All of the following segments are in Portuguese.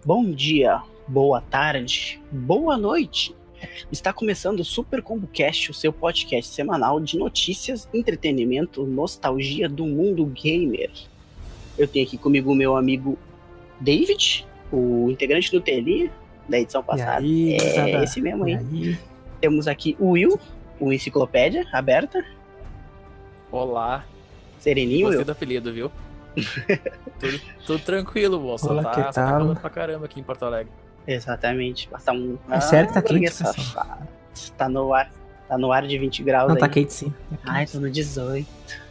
Bom dia, boa tarde, boa noite. Está começando o Super Combo Cast, o seu podcast semanal de notícias, entretenimento, nostalgia do mundo gamer. Eu tenho aqui comigo o meu amigo David, o integrante do TLI da edição passada. E aí, gurizada? Esse mesmo aí. E aí? Temos aqui o Will, o Enciclopédia aberta. Olá. Sereninho, Gostei Will. do apelido, viu? Tudo tranquilo, moça. Olá, que Tá tal? calor pra caramba aqui em Porto Alegre. Exatamente. Tá É sério que tá quente, pessoal? Tá no ar de 20 graus Não, aí. tá quente sim. Ai, tô no 18.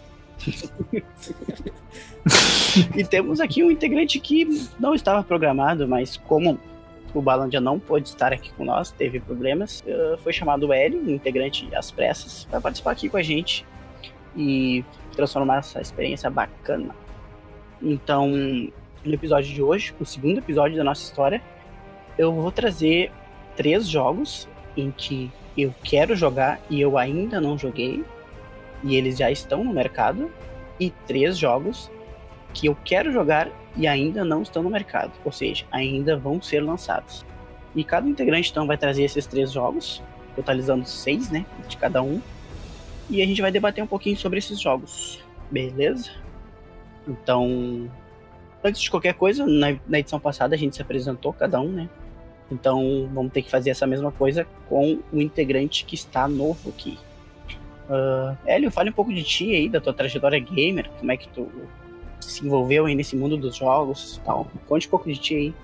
E temos aqui um integrante que não estava programado, mas como o Balandia não pôde estar aqui com nós, teve problemas, foi chamado o Hélio, um integrante às pressas, para participar aqui com a gente e transformar essa experiência bacana. Então, no episódio de hoje, o segundo episódio da nossa história, eu vou trazer 3 jogos em que eu quero jogar e eu ainda não joguei, e eles já estão no mercado, e 3 jogos que eu quero jogar e ainda não estão no mercado, ou seja, ainda vão ser lançados. E cada integrante então vai trazer esses 3 jogos, totalizando 6, né, de cada um, e a gente vai debater um pouquinho sobre esses jogos, beleza? Então, antes de qualquer coisa, na edição passada a gente se apresentou cada um, né? Então vamos ter que fazer essa mesma coisa com o integrante que está novo aqui. Hélio, fale um pouco de ti aí, da tua trajetória gamer, como é que tu se envolveu aí nesse mundo dos jogos e tal. Conte um pouco de ti aí.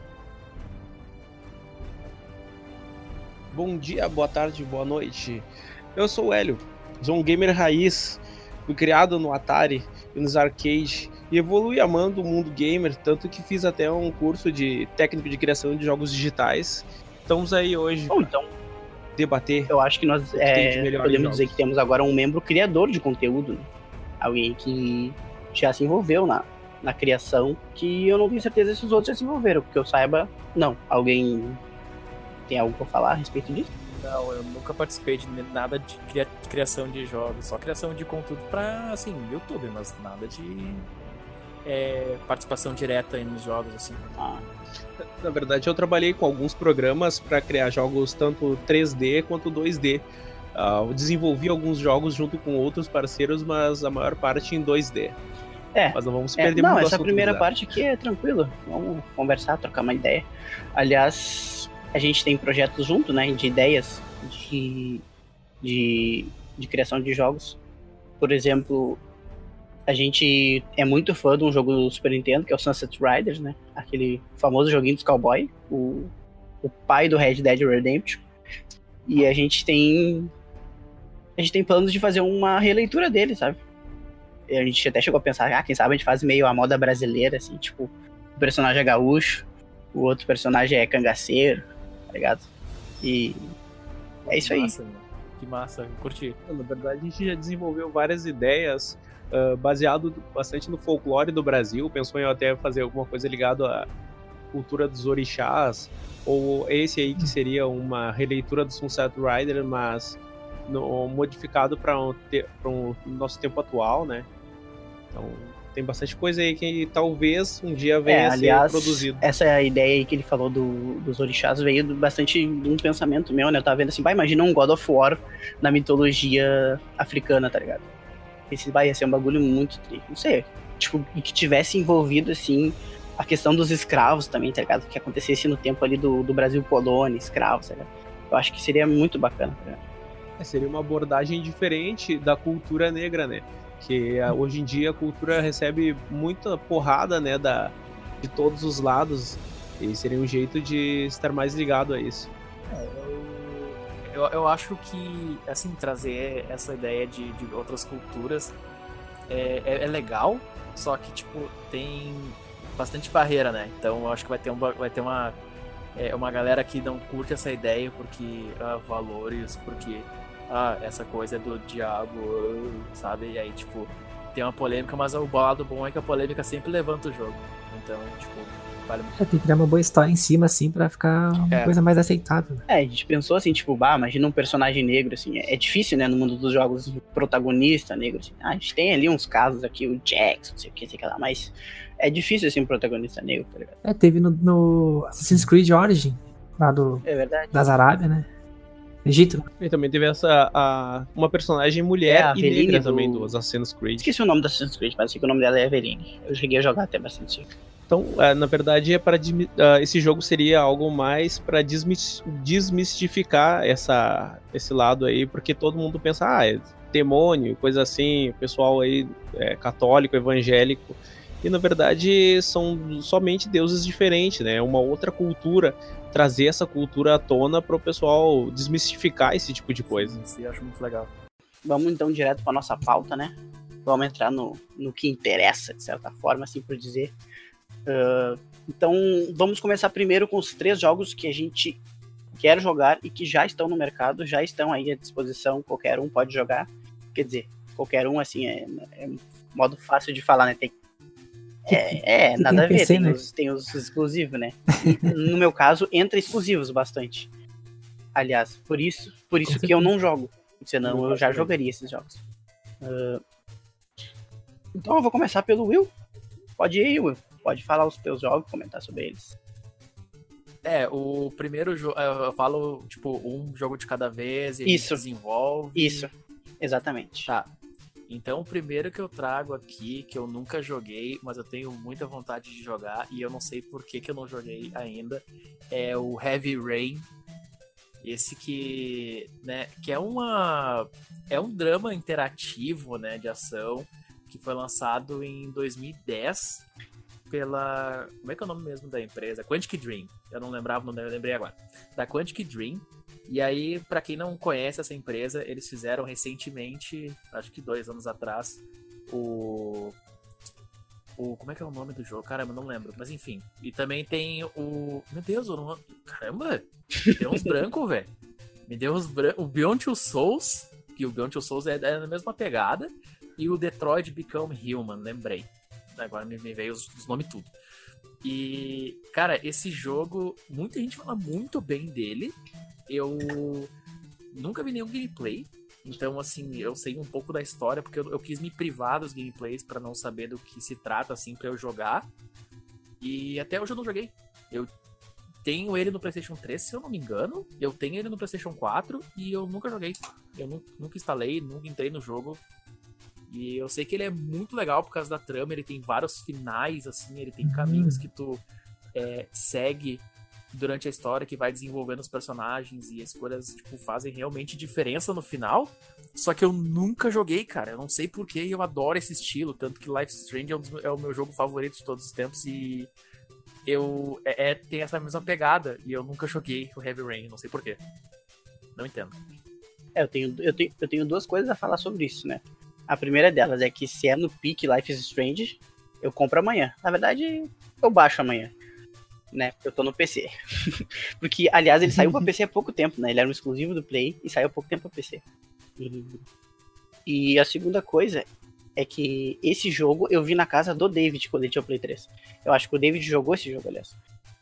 Bom dia, boa tarde, boa noite. Eu sou o Hélio, sou um gamer raiz, fui criado no Atari e nos arcade e evolui amando o mundo gamer, tanto que fiz até um curso de técnico de criação de jogos digitais. Estamos aí hoje Bom, então, debater. eu acho que nós podemos dizer jogos. que temos agora um membro criador de conteúdo, né? Alguém que já se envolveu na criação, que eu não tenho certeza se os outros já se envolveram, porque eu saiba, não. Alguém tem algo pra falar a respeito disso? Não, eu nunca participei de nada de criação de jogos, só criação de conteúdo pra, assim, YouTube, mas nada de participação direta aí nos jogos, assim. Na verdade, eu trabalhei com alguns programas para criar jogos tanto 3D quanto 2D. Eu desenvolvi alguns jogos junto com outros parceiros, mas a maior parte em 2D. Mas não vamos perder muito essa assunto, primeira gurizada. parte aqui é tranquilo. Vamos conversar, trocar uma ideia. Aliás, a gente tem projetos junto, né? De ideias de criação de jogos. Por exemplo, a gente é muito fã de um jogo do Super Nintendo, que é o Sunset Riders, né? Aquele famoso joguinho dos cowboy, o pai do Red Dead Redemption. E a gente tem planos de fazer uma releitura dele, sabe? E a gente até chegou a pensar, quem sabe a gente faz meio a moda brasileira, assim, tipo, o personagem é gaúcho, o outro personagem é cangaceiro, tá ligado? E é isso aí. Massa, meu. Que massa, curti. Na verdade, a gente já desenvolveu várias ideias baseado bastante no folclore do Brasil. Pensou em até fazer alguma coisa ligada à cultura dos orixás, ou esse aí que seria uma releitura do Sunset Rider, mas modificado para um nosso tempo atual, né? Então tem bastante coisa aí que talvez um dia venha a ser produzido. Essa ideia aí que ele falou dos orixás veio bastante de um pensamento meu, né? Eu tava vendo assim, imagina um God of War na mitologia africana, tá ligado? Esse ia ser um bagulho muito triste. Não sei, tipo, e que tivesse envolvido, assim, a questão dos escravos também, tá ligado? Que acontecesse no tempo ali do Brasil colônia, escravos, tá ligado? Eu acho que seria muito bacana, tá ligado? Seria uma abordagem diferente da cultura negra, né? Que hoje em dia a cultura recebe muita porrada, né, de todos os lados, e seria um jeito de estar mais ligado a isso. Eu acho que, assim, trazer essa ideia de outras culturas é legal, só que, tipo, tem bastante barreira, né? Então eu acho que vai ter uma galera que não curte essa ideia porque valores, porque essa coisa é do diabo, sabe? E aí, tipo, tem uma polêmica, mas o lado bom é que a polêmica sempre levanta o jogo. Então, tipo, vale muito. Tem que dar uma boa história em cima, assim, pra ficar uma coisa mais aceitável. A gente pensou assim, tipo, imagina um personagem negro, assim, é difícil, né, no mundo dos jogos, protagonista negro, assim. A gente tem ali uns casos aqui, o Jax, não sei o que, sei lá, mas é difícil, assim, um protagonista negro, tá ligado? Teve no Assassin's Creed Origin, lá É verdade. das Arábia, né? Egito. E também teve uma personagem mulher e negra também do Assassin's Creed. Esqueci o nome do Assassin's Creed, mas sei que o nome dela é Eveline. Eu cheguei a jogar até bastante. Então, na verdade, esse jogo seria algo mais para desmistificar esse lado aí, porque todo mundo pensa, é demônio, coisa assim, o pessoal aí católico, evangélico, e na verdade são somente deuses diferentes, né? Uma outra cultura, trazer essa cultura à tona para o pessoal desmistificar esse tipo de coisa. Sim, eu acho muito legal. Vamos então direto para nossa pauta, né? Vamos entrar no que interessa, de certa forma, assim por dizer. Então, vamos começar primeiro com os 3 jogos que a gente quer jogar e que já estão no mercado, já estão aí à disposição, qualquer um pode jogar. Quer dizer, qualquer um, assim, é modo fácil de falar, né? Nada a ver, PC, né? tem os exclusivos, né? No meu caso, entra exclusivos bastante. Aliás, por isso que eu não jogo, senão eu já jogaria esses jogos. Então eu vou começar pelo Will. Pode ir, Will. Pode falar os teus jogos, comentar sobre eles. O primeiro jogo, eu falo, tipo, um jogo de cada vez e a gente desenvolve. Isso, exatamente. Tá. Então, o primeiro que eu trago aqui, que eu nunca joguei, mas eu tenho muita vontade de jogar, e eu não sei por que eu não joguei ainda, é o Heavy Rain. Esse que, né, que é um drama interativo, né, de ação, que foi lançado em 2010 pela... Como é que é o nome mesmo da empresa? Quantic Dream. Eu não lembrava, eu lembrei agora. Da Quantic Dream. E aí, pra quem não conhece essa empresa, eles fizeram recentemente, acho que 2 anos atrás, o... Como é que é o nome do jogo? Caramba, não lembro. Mas enfim. E também tem o... Meu Deus, caramba! Me deu uns brancos, velho. Me deu uns brancos. O Beyond Two Souls, que o Beyond Two Souls é na mesma pegada. E o Detroit Become Human, lembrei. Agora me veio os nomes tudo. E, cara, esse jogo, muita gente fala muito bem dele. Eu nunca vi nenhum gameplay. Então, assim, eu sei um pouco da história, porque eu quis me privar dos gameplays pra não saber do que se trata, assim, pra eu jogar. E até hoje eu não joguei. Eu tenho ele no PlayStation 3, se eu não me engano. Eu tenho ele no PlayStation 4 e eu nunca joguei. Eu nunca instalei, nunca entrei no jogo. E eu sei que ele é muito legal por causa da trama, ele tem vários finais, assim, ele tem caminhos que tu segue durante a história, que vai desenvolvendo os personagens, e as escolhas, tipo, fazem realmente diferença no final. Só que eu nunca joguei, cara, eu não sei porquê, e eu adoro esse estilo, tanto que Life is Strange é o meu jogo favorito de todos os tempos, e tem essa mesma pegada, e eu nunca joguei o Heavy Rain, não sei porquê. Não entendo. Eu tenho 2 coisas a falar sobre isso, né? A primeira delas é que se é no pique Life is Strange, eu compro amanhã. Na verdade, eu baixo amanhã, né? Porque eu tô no PC. Porque, aliás, ele saiu pra PC há pouco tempo, né? Ele era um exclusivo do Play e saiu há pouco tempo pra PC. E a segunda coisa é que esse jogo eu vi na casa do David quando ele tinha o Play 3. Eu acho que o David jogou esse jogo, aliás.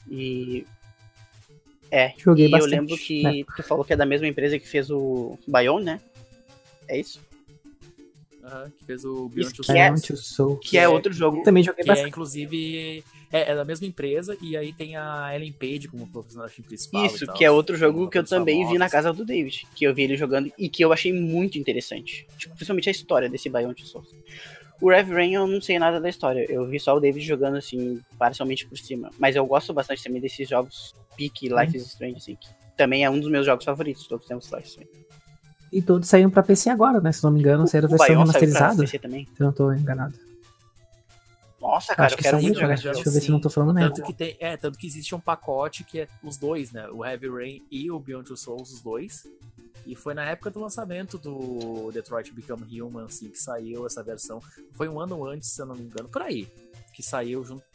Joguei e bastante, eu lembro que né? tu falou que é da mesma empresa que fez o Bion, né? É isso? Que fez o Beyond Two Souls. Que é outro jogo. Também joguei que bastante. inclusive, é da mesma empresa, e aí tem a Ellen Page como personagem principal. Isso, que é outro jogo que eu também vi na casa do David, que eu vi ele jogando e que eu achei muito interessante. Tipo, principalmente a história desse Beyond Two Souls. O Heavy Rain eu não sei nada da história, eu vi só o David jogando assim, parcialmente por cima. Mas eu gosto bastante também desses jogos Peak, Life is Strange, assim, que também é um dos meus jogos favoritos, todos temos Life is Strange. E todos saíram pra PC agora, né? Se não me engano, saíram a versão remasterizada. PC também. Se eu não tô enganado. Nossa, cara, eu quero muito jogar esse jogo. Deixa eu ver se eu não tô falando merda. Tanto que existe um pacote que é os dois, né? O Heavy Rain e o Beyond Two Souls, os dois. E foi na época do lançamento do Detroit Become Human, assim, que saiu essa versão. Foi um ano antes, se eu não me engano, por aí. Que saiu junto.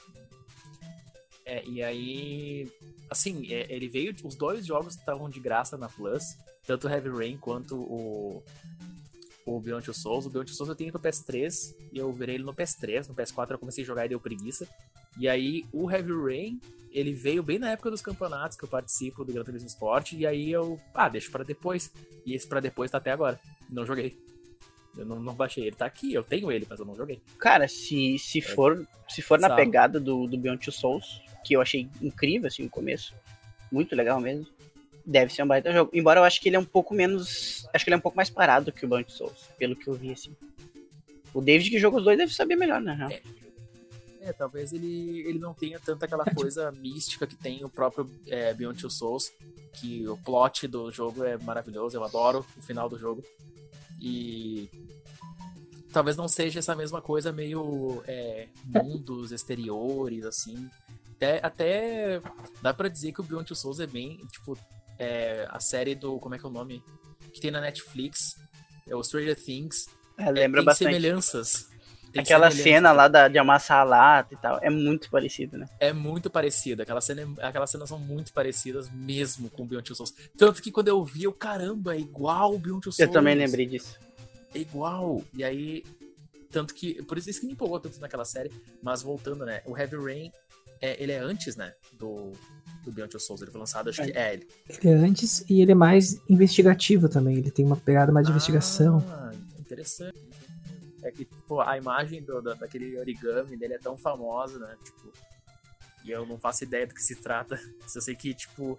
E aí... Assim, ele veio... Os 2 jogos estavam de graça na Plus. Tanto o Heavy Rain quanto o o Beyond Two Souls. O Beyond Two Souls eu tenho no PS3 e eu virei ele no PS3. No PS4 eu comecei a jogar e deu preguiça. E aí o Heavy Rain, ele veio bem na época dos campeonatos que eu participo do Gran Turismo Sport. E aí eu, deixa pra depois. E esse pra depois tá até agora. Não joguei. Eu não baixei. Ele tá aqui, eu tenho ele, mas eu não joguei. Cara, se for na pegada do Beyond Two Souls, que eu achei incrível, assim, no começo. Muito legal mesmo. Deve ser um baita jogo. Embora eu acho que ele é um pouco menos... Acho que ele é um pouco mais parado que o Beyond Two Souls, pelo que eu vi, assim. O David que joga os dois deve saber melhor, né? Talvez ele não tenha tanta aquela coisa mística que tem o próprio Beyond Two Souls, que o plot do jogo é maravilhoso, eu adoro o final do jogo. E talvez não seja essa mesma coisa meio mundos exteriores, assim. Até dá pra dizer que o Beyond Two Souls é bem, tipo, a série do, como é que é o nome? Que tem na Netflix, é o Stranger Things. Lembra tem bastante. Semelhanças. Aquela cena lá de amassar a lata e tal, é muito parecido, né? É muito parecida, aquelas cenas são muito parecidas mesmo com o Beyond Two Souls. Tanto que quando eu vi, caramba, é igual o Beyond Two Souls. Eu também lembrei disso. É igual, e aí, tanto que, por isso que me empolgou tanto naquela série, mas voltando, né, o Heavy Rain, ele é antes, né, do Beyond Two Souls, ele foi lançado, acho que ele. Ele é antes e ele é mais investigativo também, ele tem uma pegada mais de investigação. Interessante. É que, tipo, a imagem daquele origami dele é tão famosa, né? Tipo, e eu não faço ideia do que se trata. Só sei que, tipo,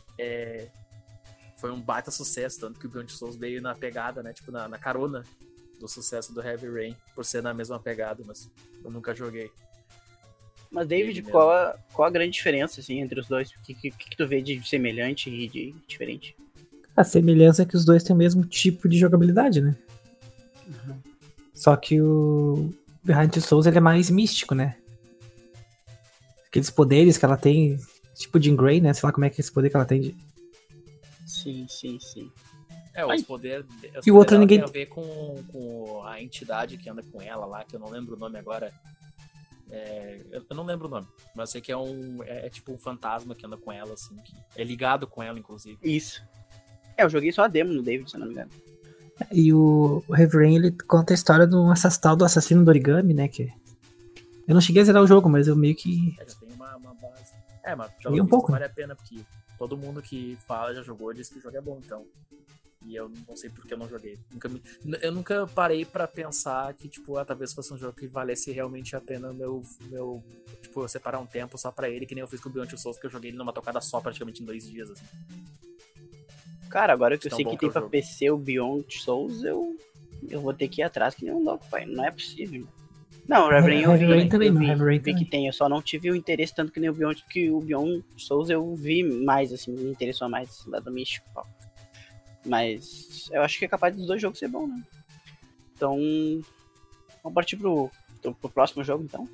foi um baita sucesso, tanto que o Beyond Souls veio na pegada, né? Tipo, na carona do sucesso do Heavy Rain, por ser na mesma pegada, mas eu nunca joguei. Mas, David, qual a grande diferença, assim, entre os dois? O que tu vê de semelhante e de diferente? A semelhança é que os dois têm o mesmo tipo de jogabilidade, né? Uhum. Só que o Beyond Two Souls ele é mais místico, né? Aqueles poderes que ela tem, tipo Jean Grey, né? Sei lá como é que é esse poder que ela tem. Sim. Os poderes e o outro ninguém tem a ver com a entidade que anda com ela lá, que eu não lembro o nome agora. Eu não lembro o nome, mas eu sei que é tipo um fantasma que anda com ela, assim, que é ligado com ela, inclusive. Isso. Eu joguei só a demo no David, se eu não me engano. E o Heavy Rain, ele conta a história do assassino do origami, né? Que eu não cheguei a zerar o jogo, mas eu meio que... já tem uma base. Mas joguei um pouco, vale a pena, porque todo mundo que fala já jogou diz que o jogo é bom, então. E eu não sei porque eu não joguei. Eu nunca parei pra pensar que, tipo, talvez fosse um jogo que valesse realmente a pena meu tipo, eu separar um tempo só pra ele, que nem eu fiz com o Beyond Two Souls, que eu joguei ele numa tocada só praticamente em 2 dias, assim. Cara, agora que eu sei que tem que pra jogo. PC o Beyond Souls, eu vou ter que ir atrás que nem um louco, pai. Não é possível. Não, o Heavy Rain eu vi que tem. Eu só não tive o interesse tanto que nem o Beyond Souls eu vi mais, assim, me interessou mais lá do místico, pau. Mas eu acho que é capaz dos dois jogos ser bom, né? Então, vamos partir pro próximo jogo, então?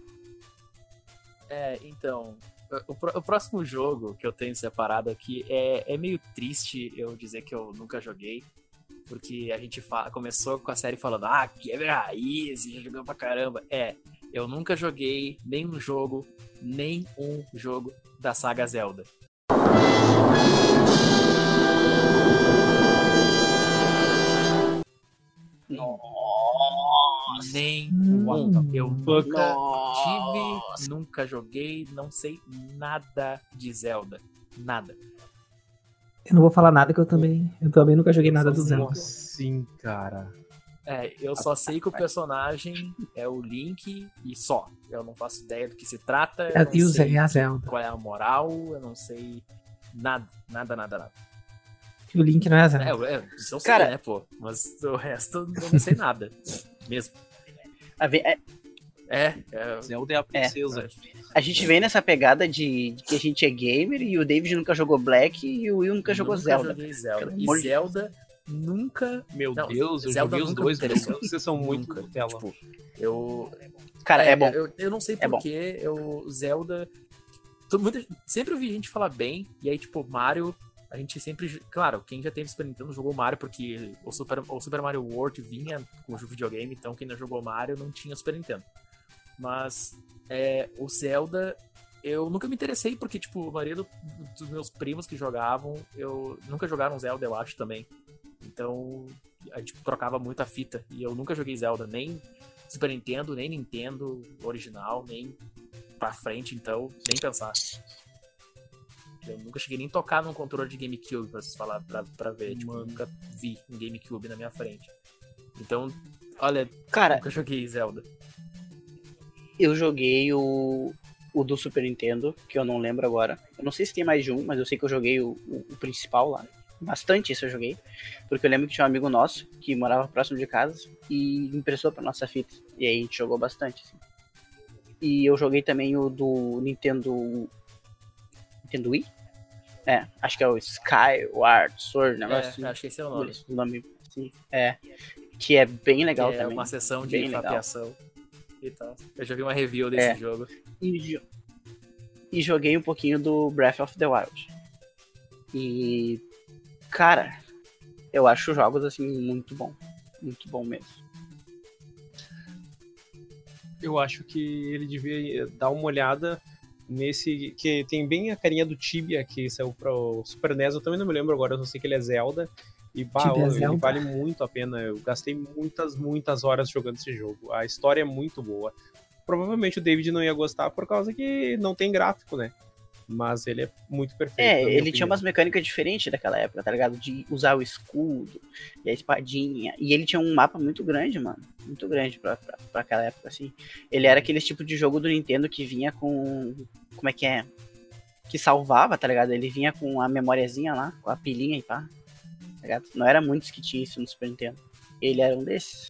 Então, o próximo jogo que eu tenho separado aqui é meio triste eu dizer que eu nunca joguei, porque a gente começou com a série falando, quebra a raiz, já jogou pra caramba. Eu nunca joguei nenhum jogo da saga Zelda. Nossa! Eu nunca joguei, não sei nada de Zelda. Nada. Eu não vou falar nada que eu também nunca joguei nada do Zelda. Sim, cara. Eu só sei que o personagem é o Link e só. Eu não faço ideia do que se trata. Eu não sei a Zelda. qual é a moral, eu não sei nada. O Link não é a Zelda. Isso eu sei, né, pô? Mas o resto eu não sei nada. Mesmo. Zelda é a princesa. A gente vem nessa pegada de que a gente é gamer e o David nunca jogou Black e o Will nunca jogou Zelda. Joguei Zelda. E Zelda nunca... Meu Deus, eu joguei os dois. Vocês são muito Nutella. Tipo, Cara, é bom. Eu não sei porquê. Zelda... Sempre ouvi gente falar bem. E aí, tipo, Mario... A gente sempre... Claro, quem já teve Super Nintendo jogou Mario, porque o Super Mario World vinha com o videogame, então quem não jogou Mario não tinha Super Nintendo. Mas o Zelda, eu nunca me interessei, porque, tipo, a maioria dos meus primos que jogavam, nunca jogaram Zelda, eu acho, também. Então, a gente trocava muito a fita. E eu nunca joguei Zelda, nem Super Nintendo, nem Nintendo original, nem pra frente, então, nem pensar. Eu nunca cheguei nem a tocar num controle de GameCube, pra vocês falar, pra ver. Tipo, eu nunca vi um GameCube na minha frente. Então, olha, Cara, nunca joguei Zelda. eu joguei o do Super Nintendo, que eu não lembro agora. Eu não sei se tem mais de um, mas eu sei que eu joguei o principal lá. Bastante isso eu joguei. Porque eu lembro que tinha um amigo nosso que morava próximo de casa e emprestou pra nossa fita. E aí a gente jogou bastante, assim. E eu joguei também o do Nintendo Wii? É, acho que é o Skyward Sword, negócio assim. Acho que esse é o nome. O nome, assim, que é bem legal Que também. É uma sessão de bem fapeação e tal. Eu já vi uma review desse jogo. E joguei um pouquinho do Breath of the Wild. E, cara, eu acho jogos, assim, muito bom. Muito bom mesmo. Eu acho que ele devia dar uma olhada nesse, que tem bem a carinha do Tibia, que saiu pro Super NES, eu também não me lembro agora, eu só sei que ele é Zelda, e ele vale muito a pena, eu gastei muitas horas jogando esse jogo, a história é muito boa. Provavelmente o David não ia gostar por causa que não tem gráfico, né? Mas ele é muito perfeito. Ele tinha umas mecânicas diferentes daquela época, tá ligado? De usar o escudo e a espadinha. E ele tinha um mapa muito grande, mano. Muito grande pra aquela época, assim. Ele era aquele tipo de jogo do Nintendo que vinha com... Como é que é? Que salvava, tá ligado? Ele vinha com a memóriazinha lá, com a pilinha e pá. Tá ligado? Não era muitos que tinha isso no Super Nintendo. Ele era um desses.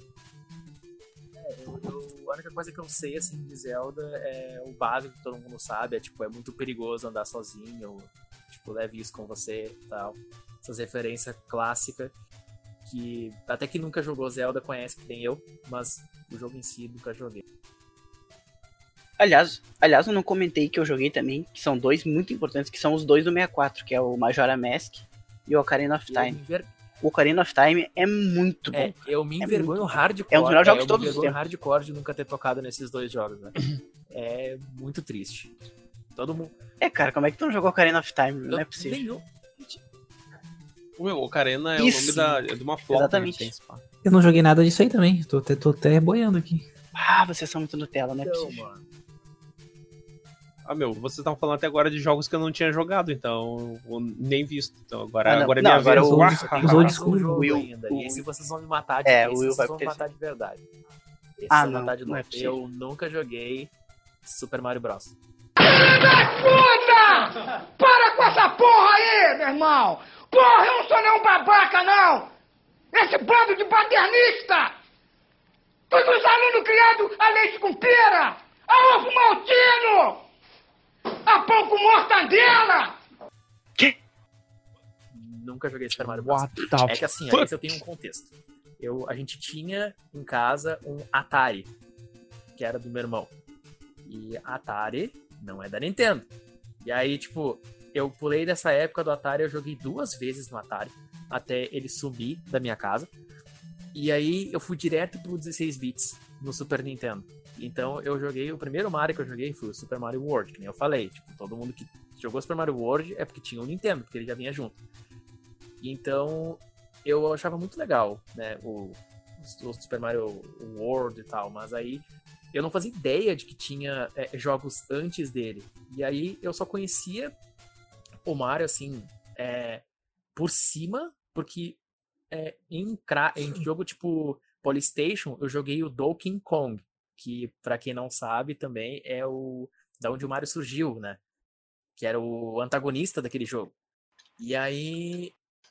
A única coisa que eu sei, assim, de Zelda é o básico que todo mundo sabe, é muito perigoso andar sozinho, tipo, leve isso com você e tal. Essas referências clássicas que até que nunca jogou Zelda conhece, que tem eu, mas o jogo em si nunca joguei. Aliás, eu não comentei que eu joguei também, que são dois muito importantes, que são os dois do 64, que é o Majora Mask e o Ocarina of Time. O Ocarina of Time é muito bom. Eu me envergonho hardcore. É um dos melhores jogos de todos os tempos. Eu me envergonho hardcore de nunca ter tocado nesses dois jogos, né? É muito triste. Todo mundo... cara, como é que tu não jogou Ocarina of Time? Não é possível. Nenhum. O Ocarina é o nome de uma flauta. Exatamente. Eu não joguei nada disso aí também. Tô até boiando aqui. Vocês são muito Nutella, não é possível. Mano. Vocês estavam falando até agora de jogos que eu não tinha jogado, então eu nem visto. Então agora é agora minha vez. Os old school jogo ainda. E esse vocês vão me matar de matar de verdade. Esse matar de novo. Eu nunca joguei Super Mario Bros. Filha da puta! Para com essa porra aí, meu irmão! Porra, eu não sou nenhum babaca, não! Esse bando de paternista! Todos os alunos criados a leite com pera! A ovo maltino! A pão com mortadela! Que? Nunca joguei Super Mario Bros. É que assim, esse eu tenho um contexto. A gente tinha em casa um Atari, que era do meu irmão. E Atari não é da Nintendo. E aí, tipo, eu pulei dessa época do Atari, eu joguei 2 vezes no Atari, até ele sumir da minha casa. E aí eu fui direto pro 16 bits no Super Nintendo. Então eu joguei, o primeiro Mario que eu joguei foi o Super Mario World, que nem eu falei. Tipo, todo mundo que jogou Super Mario World é porque tinha o Nintendo, porque ele já vinha junto. Então eu achava muito legal, né, o Super Mario World e tal, mas aí eu não fazia ideia de que tinha jogos antes dele. E aí eu só conhecia o Mario, assim, por cima, porque em jogo tipo PlayStation eu joguei o Donkey Kong, que pra quem não sabe também é da onde o Mario surgiu, né? Que era o antagonista daquele jogo. E aí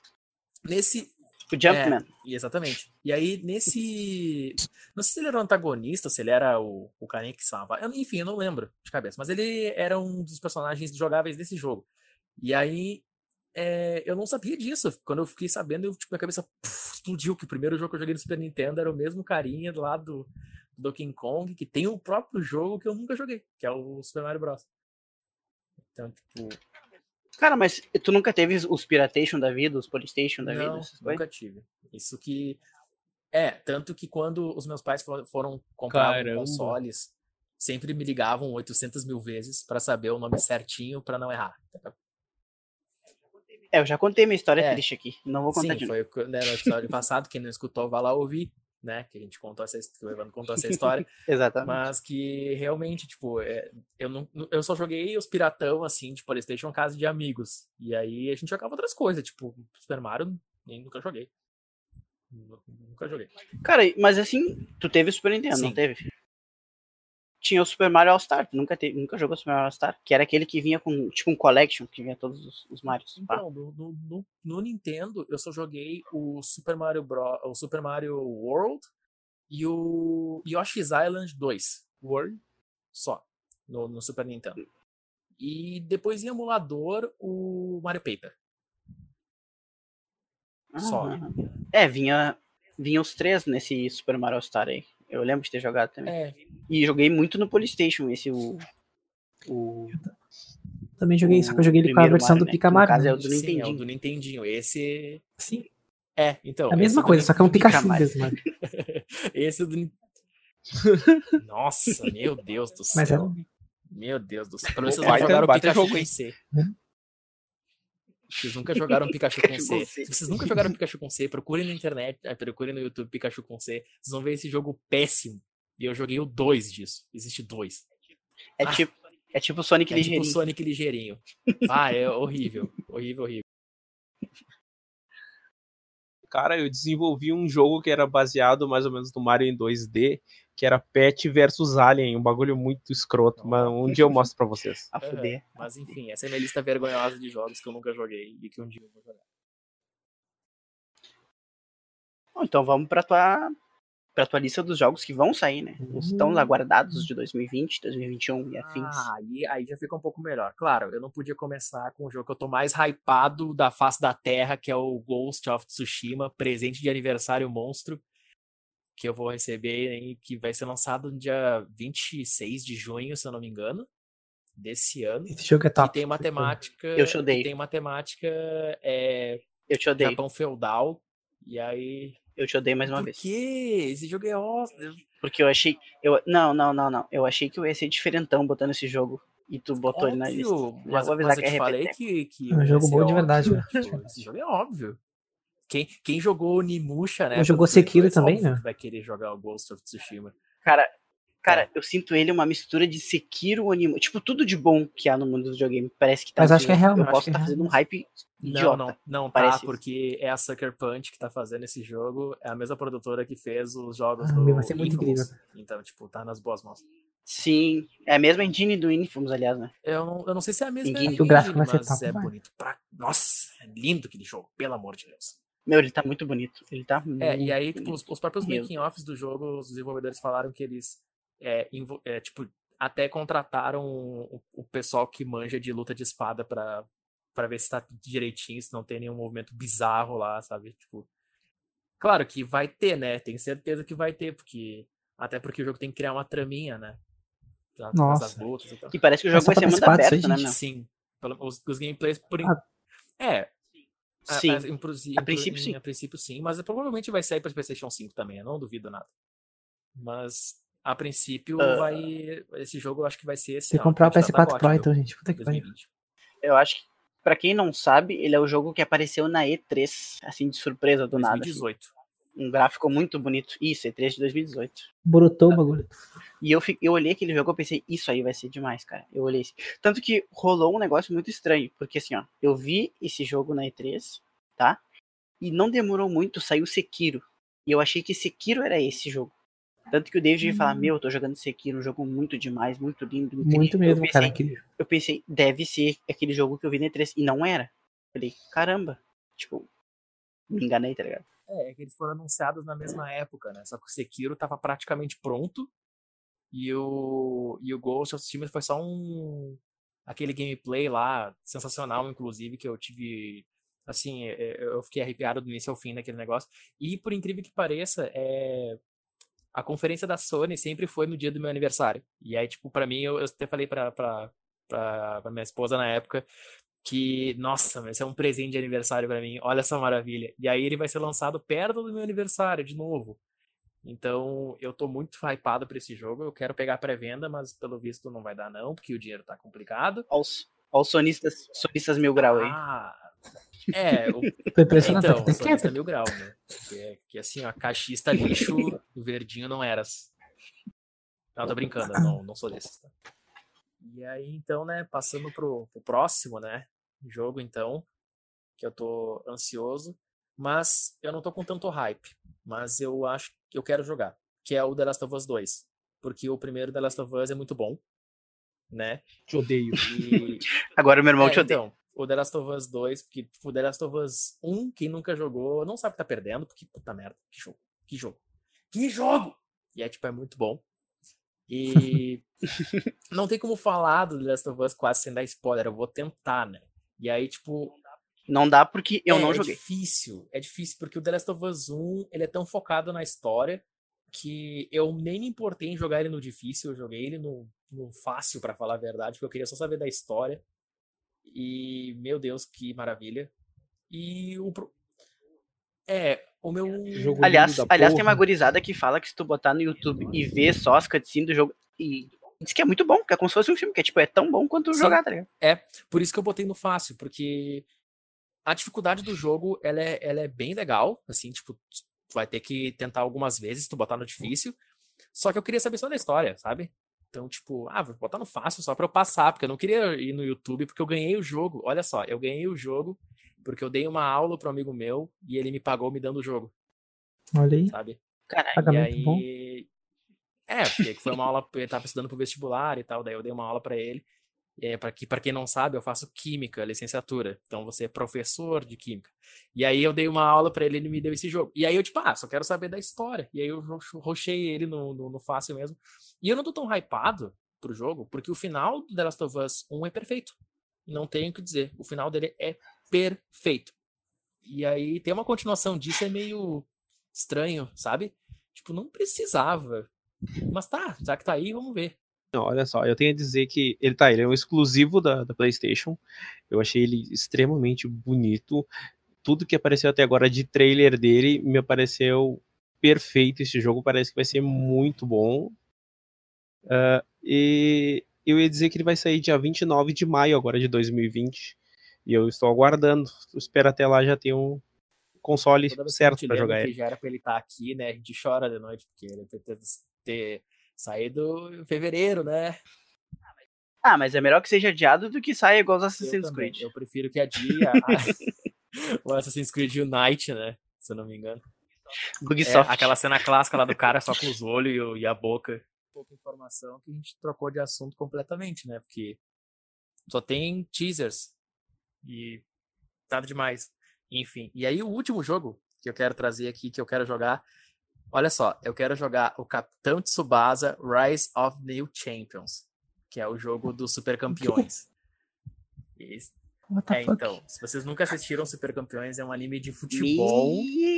o Jumpman. Exatamente. E aí, não sei se ele era o antagonista, se ele era o carinha que salva. Enfim, eu não lembro de cabeça. Mas ele era um dos personagens jogáveis desse jogo. E aí, eu não sabia disso. Quando eu fiquei sabendo, minha cabeça explodiu, que o primeiro jogo que eu joguei no Super Nintendo era o mesmo carinha lá do Donkey Kong, que tem o próprio jogo que eu nunca joguei, que é o Super Mario Bros. Então, tipo... Cara, mas tu nunca teve os Piratation da vida, os Polystation da vida? Não, nunca tive. Isso que... tanto que quando os meus pais foram comprar consoles, sempre me ligavam 800 mil vezes pra saber o nome certinho pra não errar. Eu já contei minha história É. triste aqui. Não vou contar Sim, de novo. foi no episódio passado, quem não escutou, vai lá ouvir, né? Que a gente contou que o Evandro contou essa história. Exatamente. Mas que realmente, tipo, eu só joguei os piratão, assim, de PlayStation em casa de amigos. E aí a gente jogava outras coisas, tipo, Super Mario, nem nunca joguei. Nunca joguei. Cara, mas assim, tu teve o Super Nintendo, não Sim. teve? Tinha o Super Mario All-Star, tu nunca jogou o Super Mario All-Star? Que era aquele que vinha com, tipo, um collection, que vinha todos os Marios. pá. Então, no Nintendo, eu só joguei o Super Mario o Super Mario World e o Yoshi's Island 2. World. Só. No Super Nintendo. E depois em emulador, o Mario Paper. Só. Vinha os 3 nesse Super Mario All-Star aí. Eu lembro de ter jogado também. É, E joguei muito no PlayStation, Também joguei, só que eu joguei ele com a primeiro versão Mario, do né? Pica Que no Mario. caso né? é o do sim, é o Nintendinho. do Nintendinho. Esse. Sim, Então. a mesma esse do coisa, só que é um Pikachu Mario. mesmo. né? Esse do. Nossa, meu Deus do Mas é céu. Meu Deus do céu. Pelo menos vocês Baita- não jogaram baita Pikachu jogo, hein? com C. Hum? Vocês nunca jogaram Pikachu com Pikachu C. com C. Se vocês nunca jogaram Pikachu com C, procurem na internet, procurem no YouTube Pikachu com C. Vocês vão ver esse jogo péssimo. E eu joguei o 2 disso. Existe 2. É tipo o Sonic É tipo ligeirinho. o Sonic ligeirinho. Ah, é horrível. Horrível, horrível. Cara, eu desenvolvi um jogo que era baseado mais ou menos no Mario em 2D, que era Pet versus Alien, um bagulho muito escroto, mas um dia eu mostro pra vocês. A fuder. Mas enfim, essa é a minha lista vergonhosa de jogos que eu nunca joguei e que um dia eu vou jogar. Bom, então vamos pra tua lista dos jogos que vão sair, né? Os tão aguardados de 2020, 2021 e afins. Ah, aí já fica um pouco melhor. Claro, eu não podia começar com o jogo que eu tô mais hypado da face da Terra, que é o Ghost of Tsushima, presente de aniversário monstro, que eu vou receber e que vai ser lançado no dia 26 de junho, se eu não me engano, desse ano. Esse jogo é top. Que tem uma temática. Eu te odeio. Que tem uma temática Eu te odeio. Japão feudal. E aí. Eu te odeio mais uma Por vez. quê? Esse jogo é ótimo. Porque eu achei. Não. Eu achei que eu ia ser diferentão botando esse jogo. E tu botou ele na lista. Óbvio, Já vou avisar mas que eu é te falei repeteco. que É um ia jogo ser bom de verdade, óbvio. né? Tipo, esse jogo é óbvio. Quem jogou o Nimusha, né? Mas jogou Sekiro também, óbvio né? que vai querer jogar o Ghost of Tsushima. Cara, eu sinto ele uma mistura de Sekiro anime. Tipo, tudo de bom que há no mundo do videogame. Parece que tá. Mas acho que é real, Eu acho posso que é estar real fazendo um mesmo. hype idiota. Não parece tá, isso. porque é a Sucker Punch que tá fazendo esse jogo. É a mesma produtora que fez os jogos Ah, do vai ser muito Infamous. incrível. Então, tipo, tá nas boas mãos. Sim, é a mesma engine do Infamous, aliás, né? Eu não sei se é a mesma Ninguém- O gráfico vai ser mas top, é vai. bonito. Nossa, é lindo aquele jogo, pelo amor de Deus. Meu, ele tá muito bonito. Ele tá muito E aí, tipo, bonito. os próprios mesmo. making-offs do jogo, os desenvolvedores falaram que eles, tipo, até contrataram o pessoal que manja de luta de espada pra ver se tá direitinho, se não tem nenhum movimento bizarro lá, sabe? Tipo, claro que vai ter, né? Tenho certeza que vai ter, até porque o jogo tem que criar uma traminha, né? Nossa. Das lutas e tal. E parece que o Mas jogo só vai ser pra mundo PS4 isso aí, aberto, né, gente? meu? Sim. Os gameplays por. Ah. Sim. A princípio, sim. A princípio sim, mas provavelmente vai sair para PlayStation 5 também, eu não duvido nada. Mas a princípio esse jogo eu acho que vai ser esse Se ano. comprar o candidato a PS4 GOT, Pro, viu? então, gente. Puta que pariu. 2020. Eu acho que, pra quem não sabe, ele é o jogo que apareceu na E3, assim, de surpresa, do nada. 2018. Um gráfico muito bonito. Isso, E3 de 2018. Brotou o bagulho. E eu olhei aquele jogo e pensei, isso aí vai ser demais, cara. Eu olhei assim. Tanto que rolou um negócio muito estranho, porque assim, ó, eu vi esse jogo na E3, tá? E não demorou muito, saiu Sekiro. E eu achei que Sekiro era esse jogo. Tanto que o David ia falar, meu, eu tô jogando Sekiro, um jogo muito demais, muito lindo, incrível. Muito mesmo, eu pensei, cara. Incrível. Eu pensei, deve ser aquele jogo que eu vi na E3. E não era. Falei, caramba. Tipo, me enganei, tá ligado? É que eles foram anunciados na mesma época, né? Só que o Sekiro tava praticamente pronto. E o Ghost of Tsushima foi só aquele gameplay lá, sensacional, inclusive, que eu tive. Assim, eu fiquei arrepiado do início ao fim daquele negócio. E por incrível que pareça, a conferência da Sony sempre foi no dia do meu aniversário. E aí, tipo, pra mim, eu até falei pra minha esposa na época que, nossa, esse é um presente de aniversário pra mim, olha essa maravilha. E aí ele vai ser lançado perto do meu aniversário, de novo. Então, eu tô muito hypado pra esse jogo, eu quero pegar pré-venda, mas pelo visto não vai dar não, porque o dinheiro tá complicado. Olha os sonistas mil grau aí. Ah, Tô impressionado, Então, tá sonista quieto. 1000 graus, né? Que assim, ó, caixista lixo, o verdinho não eras. Não, tô brincando, eu não sou desses, tá? E aí, então, né, passando pro próximo, né, jogo, então, que eu tô ansioso, mas eu não tô com tanto hype, mas eu acho que eu quero jogar, que é o The Last of Us 2, porque o primeiro The Last of Us é muito bom, né, Te odeio. e... Agora o meu irmão te odeia. Então, o The Last of Us 2, porque tipo, o The Last of Us 1, quem nunca jogou, não sabe que tá perdendo, porque puta merda, que jogo! E é, tipo, é muito bom. E não tem como falar do The Last of Us quase sem dar spoiler, eu vou tentar, né? E aí, tipo... Não dá porque eu não É joguei. difícil, porque o The Last of Us 1, ele é tão focado na história que eu nem me importei em jogar ele no difícil, eu joguei ele no fácil, pra falar a verdade, porque eu queria só saber da história. E, meu Deus, que maravilha. E o meu... Jogo Aliás, lindo da tem porra. uma gurizada que fala que se tu botar no YouTube e ver só as cutscenes do jogo, e diz que é muito bom, que é como se fosse um filme, que é tipo, é tão bom quanto Sim. jogar, tá ligado? Por isso que eu botei no fácil, porque a dificuldade do jogo, ela é bem legal, assim, tipo, tu vai ter que tentar algumas vezes, tu botar no difícil, só que eu queria saber só da história, sabe? Então, tipo, vou botar no fácil só pra eu passar, porque eu não queria ir no YouTube, porque eu ganhei o jogo. Olha só, eu ganhei o jogo porque eu dei uma aula pro amigo meu e ele me pagou me dando o jogo, Olha aí, sabe? Caralho. E pagamento bom. aí... porque foi uma aula, ele tava estudando pro vestibular e tal, daí eu dei uma aula pra ele. Pra quem não sabe, eu faço química, licenciatura. Então você é professor de química. E aí eu dei uma aula pra ele e ele me deu esse jogo. E aí eu, tipo, só quero saber da história. E aí eu rochei ele no fácil mesmo. E eu não tô tão hypado pro jogo, porque o final do The Last of Us 1 é perfeito. Não tenho o que dizer. O final dele é perfeito. E aí ter uma continuação disso é meio estranho, sabe? Tipo, não precisava. Mas tá, já que tá aí, vamos ver. Não, olha só, eu tenho a dizer que ele é um exclusivo da PlayStation. Eu achei ele extremamente bonito. Tudo que apareceu até agora de trailer dele me pareceu perfeito. Esse jogo parece que vai ser muito bom. E eu ia dizer que ele vai sair dia 29 de maio agora de 2020. E eu estou aguardando. Espero até lá já ter um console Toda vez que certo para jogar que ele. já era pra ele estar aqui, né? A gente chora de noite, porque ele ter saído em fevereiro, né? Mas é melhor que seja adiado do que saia igual os Assassin's Creed. Eu prefiro que adie o Assassin's Creed Unite, né? Se eu não me engano. Ubisoft. Aquela cena clássica lá do cara só com os olhos e a boca. Pouca informação que a gente trocou de assunto completamente, né? Porque só tem teasers e nada demais. Enfim, e aí o último jogo que eu quero trazer aqui, que eu quero jogar, olha só, eu quero jogar o Capitão Tsubasa Rise of New Champions, que é o jogo dos Super Campeões. What the fuck? Então, se vocês nunca assistiram Super Campeões, é um anime de futebol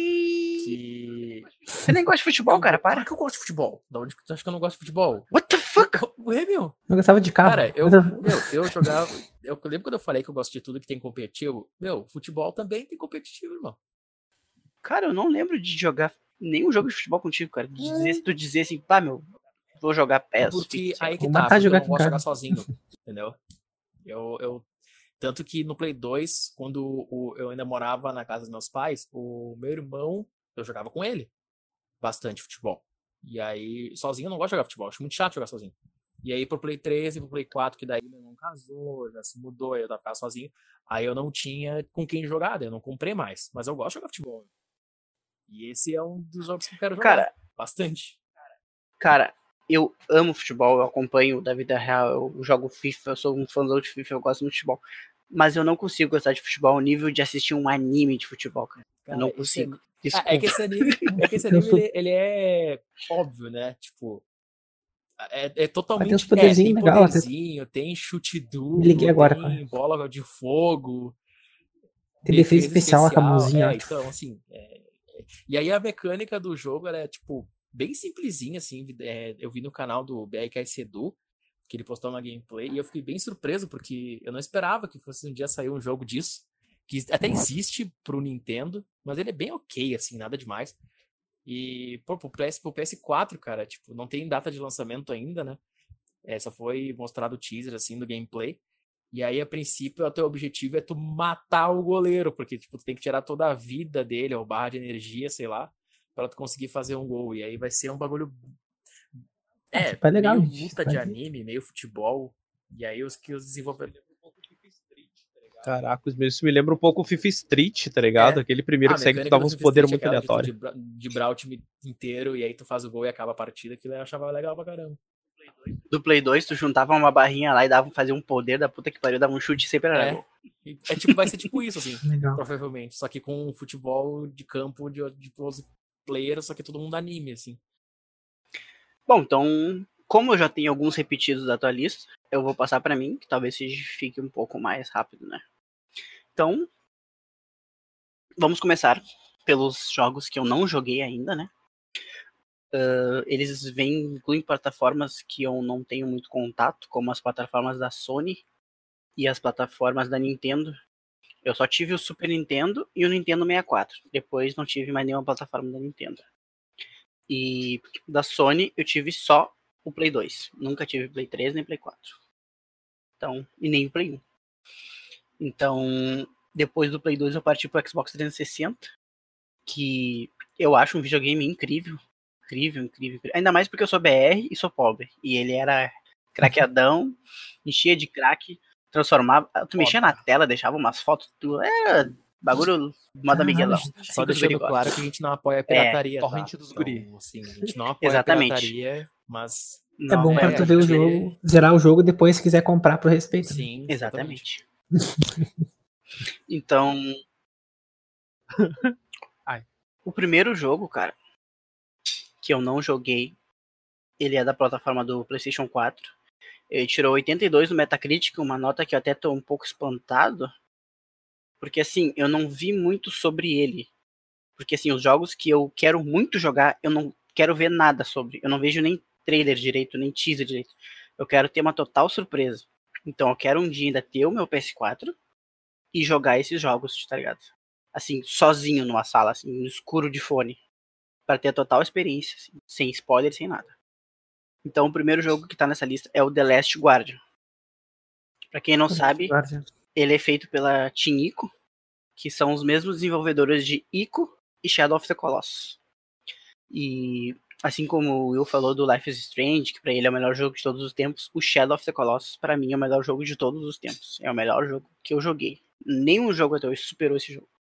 que... Você nem gosta de futebol, cara, para. Claro que eu gosto de futebol. Da onde tu acha que eu não gosto de futebol? What the fuck? Ué, meu? Eu gostava de carro. Cara, eu jogava... Eu lembro quando eu falei que eu gosto de tudo que tem competitivo. Meu, futebol também tem competitivo, irmão. Cara, eu não lembro de jogar nenhum jogo de futebol contigo, cara. Se tu dizer assim, meu, vou jogar PES. Porque aí que Vou tá, matar porque eu jogar não com gosto de cara. jogar sozinho, entendeu? Tanto que no Play 2, quando eu ainda morava na casa dos meus pais, o meu irmão, eu jogava com ele bastante futebol. E aí, sozinho eu não gosto de jogar futebol, acho muito chato jogar sozinho. E aí pro Play 3 e pro Play 4, que daí meu irmão casou, já se mudou, eu tava ficando sozinho, aí eu não tinha com quem jogar, daí eu não comprei mais. Mas eu gosto de jogar futebol. E esse é um dos jogos que eu quero jogar. Cara, bastante. Cara, eu amo futebol, eu acompanho da vida real, eu jogo FIFA, eu sou um fãzão de FIFA, eu gosto muito de futebol. Mas eu não consigo gostar de futebol ao nível de assistir um anime de futebol, cara. Eu não consigo. Desculpa. É que esse anime, ele é óbvio, né? Tipo, é totalmente... Tem uns poderzinhos tem legal, poderzinho, tem chute duplo, Me liguei agora, tem bola de fogo, Tem defesa especial com a mãozinha. Então, assim... E aí a mecânica do jogo, ela é, tipo, bem simplesinha, assim. Eu vi no canal do BRKS Edu, que ele postou uma gameplay, e eu fiquei bem surpreso, porque eu não esperava que fosse um dia sair um jogo disso, que até existe pro Nintendo, mas ele é bem ok, assim, nada demais. E, pro PS4, cara, tipo, não tem data de lançamento ainda, né? Só foi mostrado o teaser, assim, do gameplay. E aí, a princípio, o teu objetivo é tu matar o goleiro, porque tipo, tu tem que tirar toda a vida dele, ou barra de energia, sei lá, pra tu conseguir fazer um gol. E aí vai ser um bagulho Tipo, é legal, meio gente. luta de anime, meio futebol. E aí os desenvolvedores. Caraca, isso me lembra um pouco o FIFA Street, tá ligado? Aquele primeiro A que segue que mecânica dava do uns FIFA poderes Street é muito aquela de aleatórios. tu driblar o time inteiro e aí tu faz o gol e acaba a partida. Aquilo eu achava legal pra caramba. Do Play 2, tu juntava uma barrinha lá e fazia um poder da puta que pariu, dava um chute e sempre era gol. Vai ser tipo isso, assim, Legal. provavelmente. Só que com futebol de campo de 12 players, só que todo mundo anime, assim. Bom, então, como eu já tenho alguns repetidos da tua lista, eu vou passar pra mim, que talvez fique um pouco mais rápido, né? Então, vamos começar pelos jogos que eu não joguei ainda, né? Eles incluem plataformas que eu não tenho muito contato, como as plataformas da Sony e as plataformas da Nintendo. Eu só tive o Super Nintendo e o Nintendo 64. Depois não tive mais nenhuma plataforma da Nintendo. E da Sony eu tive só o Play 2. Nunca tive Play 3 nem Play 4. Então, e nem o Play 1. Então, depois do Play 2 eu parti pro Xbox 360, que eu acho um videogame incrível. Incrível. Ainda mais porque eu sou BR e sou pobre. E ele era craqueadão, enchia de crack, transformava. Tu mexia na tela, deixava umas fotos. Bagulho moda Miguelão. Só deixando claro que a gente não apoia a pirataria. Torrente dos guri. Então, assim, a gente não apoia Exatamente. a pirataria, mas. É bom pra tu ver o jogo, zerar o jogo e depois, se quiser comprar pro respeito. Sim, exatamente. Então. O primeiro jogo, cara, que eu não joguei, ele é da plataforma do PlayStation 4. Ele tirou 82 no Metacritic, uma nota que eu até tô um pouco espantado. Porque, assim, eu não vi muito sobre ele. Porque, assim, os jogos que eu quero muito jogar, eu não quero ver nada sobre. Eu não vejo nem trailer direito, nem teaser direito. Eu quero ter uma total surpresa. Então, eu quero um dia ainda ter o meu PS4 e jogar esses jogos, tá ligado? Assim, sozinho numa sala, assim, no escuro de fone. Pra ter a total experiência, assim, sem spoiler, sem nada. Então, o primeiro jogo que tá nessa lista é o The Last Guardian. Pra quem não sabe, ele é feito pela Team Ico, que são os mesmos desenvolvedores de Ico e Shadow of the Colossus. E assim como o Will falou do Life is Strange, que pra ele é o melhor jogo de todos os tempos, o Shadow of the Colossus pra mim é o melhor jogo de todos os tempos. É o melhor jogo que eu joguei. Nenhum jogo até hoje superou esse jogo.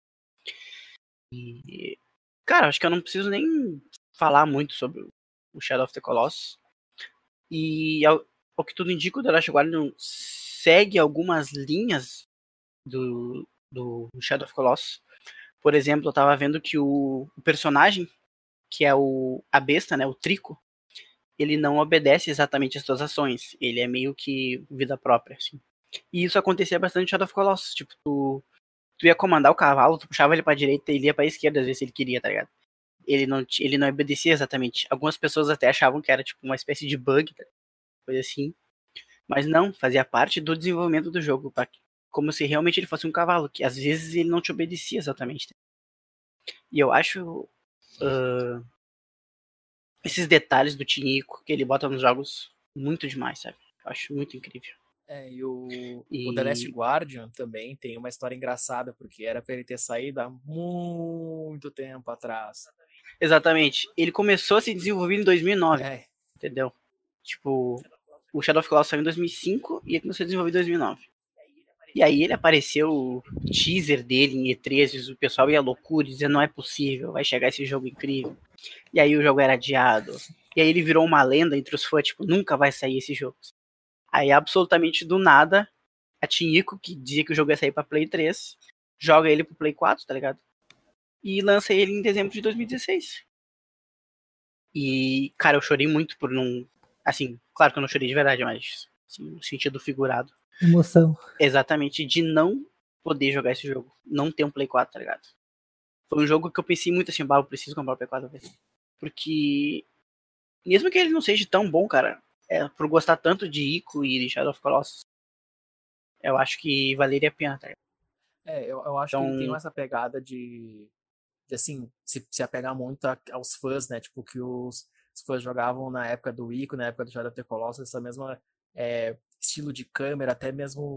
E, cara, acho que eu não preciso nem falar muito sobre o Shadow of the Colossus. E ao que tudo indica, o The Last Guardian segue algumas linhas do Shadow of the Colossus. Por exemplo, eu tava vendo que o personagem, que é a besta, né, o Trico, ele não obedece exatamente às suas ações. Ele é meio que vida própria, assim. E isso acontecia bastante no Shadow of the Colossus. Tipo, tu ia comandar o cavalo, tu puxava ele pra direita e ele ia pra esquerda, às vezes, se ele queria, tá ligado? Ele não obedecia exatamente. Algumas pessoas até achavam que era, tipo, uma espécie de bug, coisa assim. Mas não, fazia parte do desenvolvimento do jogo, como se realmente ele fosse um cavalo, que às vezes ele não te obedecia exatamente. E eu acho esses detalhes do Tinico que ele bota nos jogos muito demais, sabe? Eu acho muito incrível. E o The Last Guardian também tem uma história engraçada, porque era pra ele ter saído há muito tempo atrás. Exatamente. Ele começou a se desenvolver em 2009, entendeu? Tipo, o Shadow of the Colossus saiu em 2005 e ele começou a desenvolver em 2009. E aí ele apareceu o teaser dele em E3, o pessoal ia à loucura, dizendo não é possível, vai chegar esse jogo incrível. E aí o jogo era adiado. E aí ele virou uma lenda entre os fãs, tipo, nunca vai sair esse jogo. Aí absolutamente do nada, a Team Ico, que dizia que o jogo ia sair pra Play 3, joga ele pro Play 4, tá ligado? E lança ele em dezembro de 2016. E, cara, eu chorei muito por não... Assim, claro que eu não chorei de verdade, mas assim, no sentido figurado. Emoção. Exatamente, de não poder jogar esse jogo. Não ter um Play 4, tá ligado? Foi um jogo que eu pensei muito assim, eu preciso comprar o Play 4. Porque, mesmo que ele não seja tão bom, cara, por gostar tanto de Ico e de Shadow of the Colossus, eu acho que valeria a pena, tá ligado? Eu acho que ele tem essa pegada de assim, se apegar muito aos fãs, né? Tipo, que os fãs jogavam na época do Ico, na época do Shadow of the Colossus, essa mesma estilo de câmera, até mesmo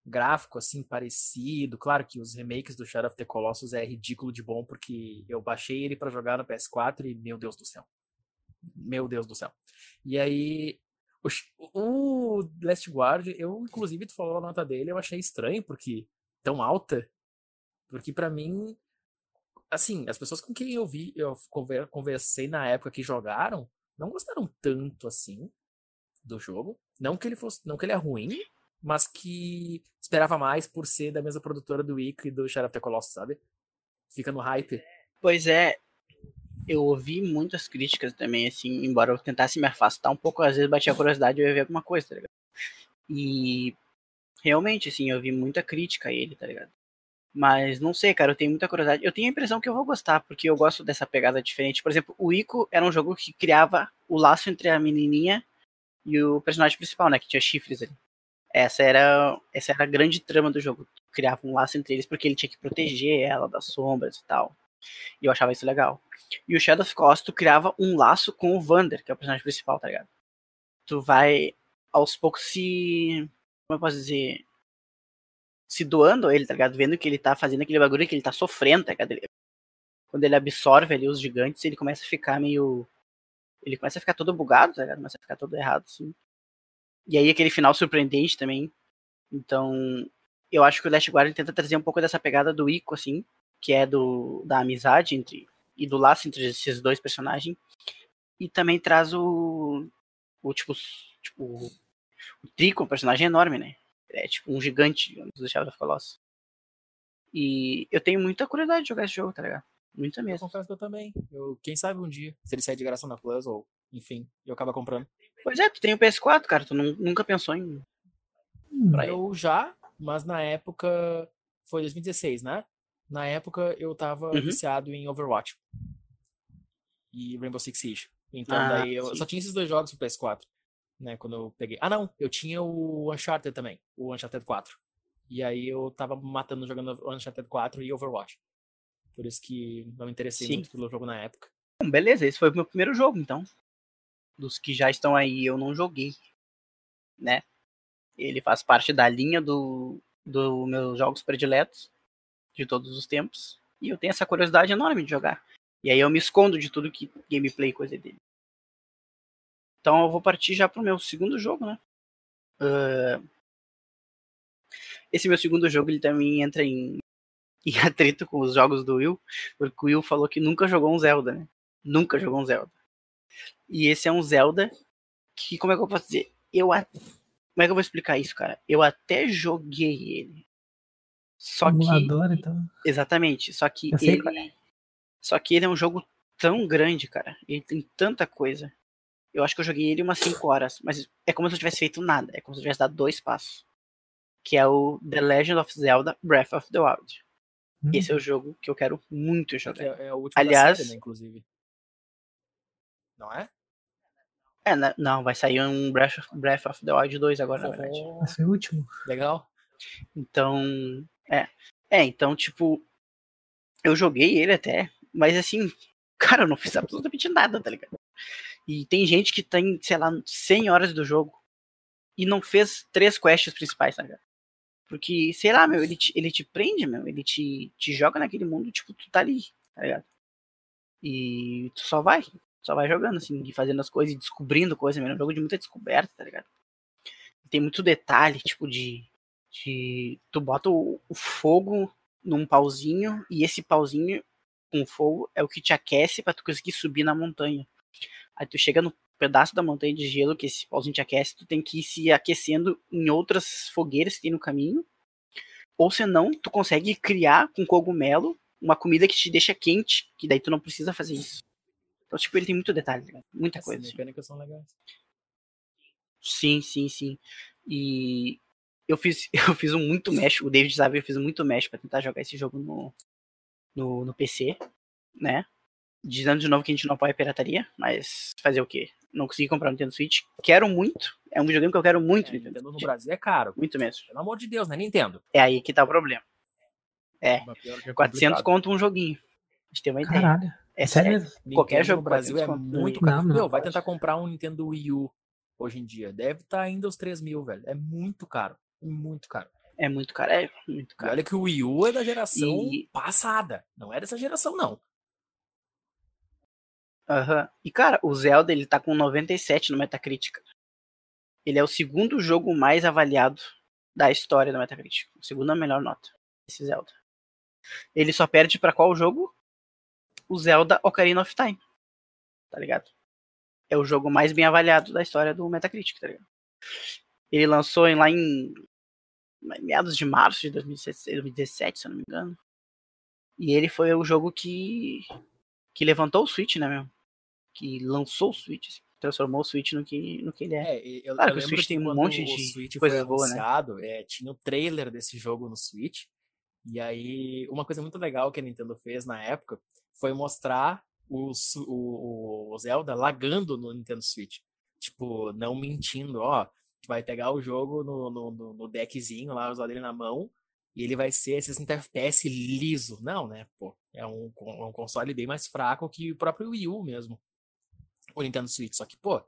gráfico assim parecido. Claro que os remakes do Shadow of the Colossus é ridículo de bom, porque eu baixei ele pra jogar no PS4 e meu Deus do céu. Meu Deus do céu. E aí o Last Guard, eu inclusive tu falou a nota dele, eu achei estranho porque tão alta, porque pra mim, assim, as pessoas com quem eu conversei na época que jogaram, não gostaram tanto assim do jogo. Não que ele é ruim, mas que esperava mais por ser da mesma produtora do Ico e do Shadow of the Colossus, sabe? Fica no hype. Pois é, eu ouvi muitas críticas também, assim, embora eu tentasse me afastar um pouco, às vezes batia a curiosidade e eu ia ver alguma coisa, tá ligado? E realmente, assim, eu vi muita crítica a ele, tá ligado? Mas não sei, cara, eu tenho muita curiosidade. Eu tenho a impressão que eu vou gostar, porque eu gosto dessa pegada diferente. Por exemplo, o Ico era um jogo que criava o laço entre a menininha e o personagem principal, né, que tinha chifres ali. Essa era a grande trama do jogo. Criava um laço entre eles porque ele tinha que proteger ela das sombras e tal. E eu achava isso legal. E o Shadow of Colossus, tu criava um laço com o Vander, que é o personagem principal, tá ligado? Tu vai, aos poucos, como eu posso dizer? Se doando a ele, tá ligado? Vendo que ele tá fazendo aquele bagulho, que ele tá sofrendo, tá ligado? Quando ele absorve ali os gigantes, ele começa a ficar meio... Ele começa a ficar todo bugado, tá ligado? Começa a ficar todo errado, assim. E aí aquele final surpreendente também. Então, eu acho que o Last Guardian tenta trazer um pouco dessa pegada do Ico, assim, que é da amizade e do laço entre esses dois personagens. E também traz o Trico, um personagem enorme, né? É tipo um gigante, digamos, do Shadow of Colossus. E eu tenho muita curiosidade de jogar esse jogo, tá ligado? Muita Eu mesmo. confesso que eu também. Quem sabe um dia, se ele sair de graça na Plus, ou enfim, eu acabo comprando. Pois é, tu tem o PS4, cara, tu nunca pensou em... pra ele. Eu já, mas na época, foi 2016, né? Na época eu tava viciado em Overwatch e Rainbow Six Siege. Então daí eu só tinha esses dois jogos pro PS4, né, quando eu peguei. Ah não, eu tinha o Uncharted também, o Uncharted 4. E aí eu tava matando jogando Uncharted 4 e Overwatch. Por isso que não me interessei muito pelo jogo na época. Bom, beleza, esse foi o meu primeiro jogo, então. Dos que já estão aí, eu não joguei, né? Ele faz parte da linha do meus jogos prediletos de todos os tempos. E eu tenho essa curiosidade enorme de jogar. E aí eu me escondo de tudo que gameplay coisa dele. Então eu vou partir já pro meu segundo jogo, né? Esse meu segundo jogo, ele também entra em atrito com os jogos do Will, porque o Will falou que nunca jogou um Zelda, né? Nunca jogou um Zelda. E esse é um Zelda que, como é que eu posso dizer? Como é que eu vou explicar isso, cara? Eu até joguei ele. Só Emulador, que... então. Exatamente. Só que Eu sei qual é. Só que ele é um jogo tão grande, cara. Ele tem tanta coisa. Eu acho que eu joguei ele umas 5 horas. Mas é como se eu tivesse feito nada. É como se eu tivesse dado 2 passos. Que é o The Legend of Zelda Breath of the Wild. Esse é o jogo que eu quero muito jogar. É o último Aliás, da série, né, inclusive. Não é? Não, vai sair um Breath of the Wild 2 agora, na verdade. Vai ser o último. Legal. Então, então, tipo, eu joguei ele até, mas assim, cara, eu não fiz absolutamente nada, tá ligado? E tem gente que tem, sei lá, 100 horas do jogo e não fez 3 quests principais, tá ligado? Porque, sei lá, meu, ele te prende, meu, ele te joga naquele mundo, tipo, tu tá ali, tá ligado? E tu só vai jogando, assim, e fazendo as coisas e descobrindo coisas, meu, é um jogo de muita descoberta, tá ligado? Tem muito detalhe, tipo, tu bota o fogo num pauzinho e esse pauzinho com fogo é o que te aquece pra tu conseguir subir na montanha. Aí tu chega no pedaço da montanha de gelo que esse pauzinho te aquece, tu tem que ir se aquecendo em outras fogueiras que tem no caminho. Ou senão, tu consegue criar com cogumelo uma comida que te deixa quente, que daí tu não precisa fazer isso. Então, tipo, ele tem muito detalhe, né? Muita coisa. As mecânicas são legais. Sim. E eu fiz um muito mesh, o David sabe, eu fiz um muito mesh pra tentar jogar esse jogo no PC, né? Dizendo de novo que a gente não apoia a pirataria, mas fazer o quê? Não consegui comprar o Nintendo Switch. Quero muito. É um videogame que eu quero muito. Nintendo no Brasil é caro. Muito mesmo. Pelo amor de Deus, né, Nintendo? É aí que tá o problema. É 400 conto um joguinho. A gente tem uma ideia. Caralho. É sério? sério. Qualquer Nintendo jogo no Brasil é muito caro. Meu, vai tentar comprar um Nintendo Wii U hoje em dia. Deve estar ainda os 3 mil, velho. É muito caro. Muito caro. É muito caro, é muito E caro. olha que o Wii U é da geração E- passada. Não é dessa geração, não. Aham. E, cara, o Zelda, ele tá com 97 no Metacritic. Ele é o segundo jogo mais avaliado da história do Metacritic. A segunda melhor nota, esse Zelda. Ele só perde pra qual jogo? O Zelda Ocarina of Time. Tá ligado? É o jogo mais bem avaliado da história do Metacritic, tá ligado? Ele lançou lá em meados de março de 2017, se eu não me engano. E ele foi o jogo que levantou o Switch, né, meu? Que lançou o Switch, assim, transformou o Switch no que ele é. Eu Claro que o lembro Switch que tem um quando monte o de Switch foi coisas boas, né? anunciado, tinha o trailer desse jogo no Switch. E aí, uma coisa muito legal que a Nintendo fez na época foi mostrar o Zelda lagando no Nintendo Switch. Tipo, não mentindo, ó. Tu vai pegar o jogo no deckzinho lá, usar ele na mão, e ele vai ser 60 FPS liso. Não, né? Pô, é um console bem mais fraco que o próprio Wii U mesmo. O Nintendo Switch. Só que, pô,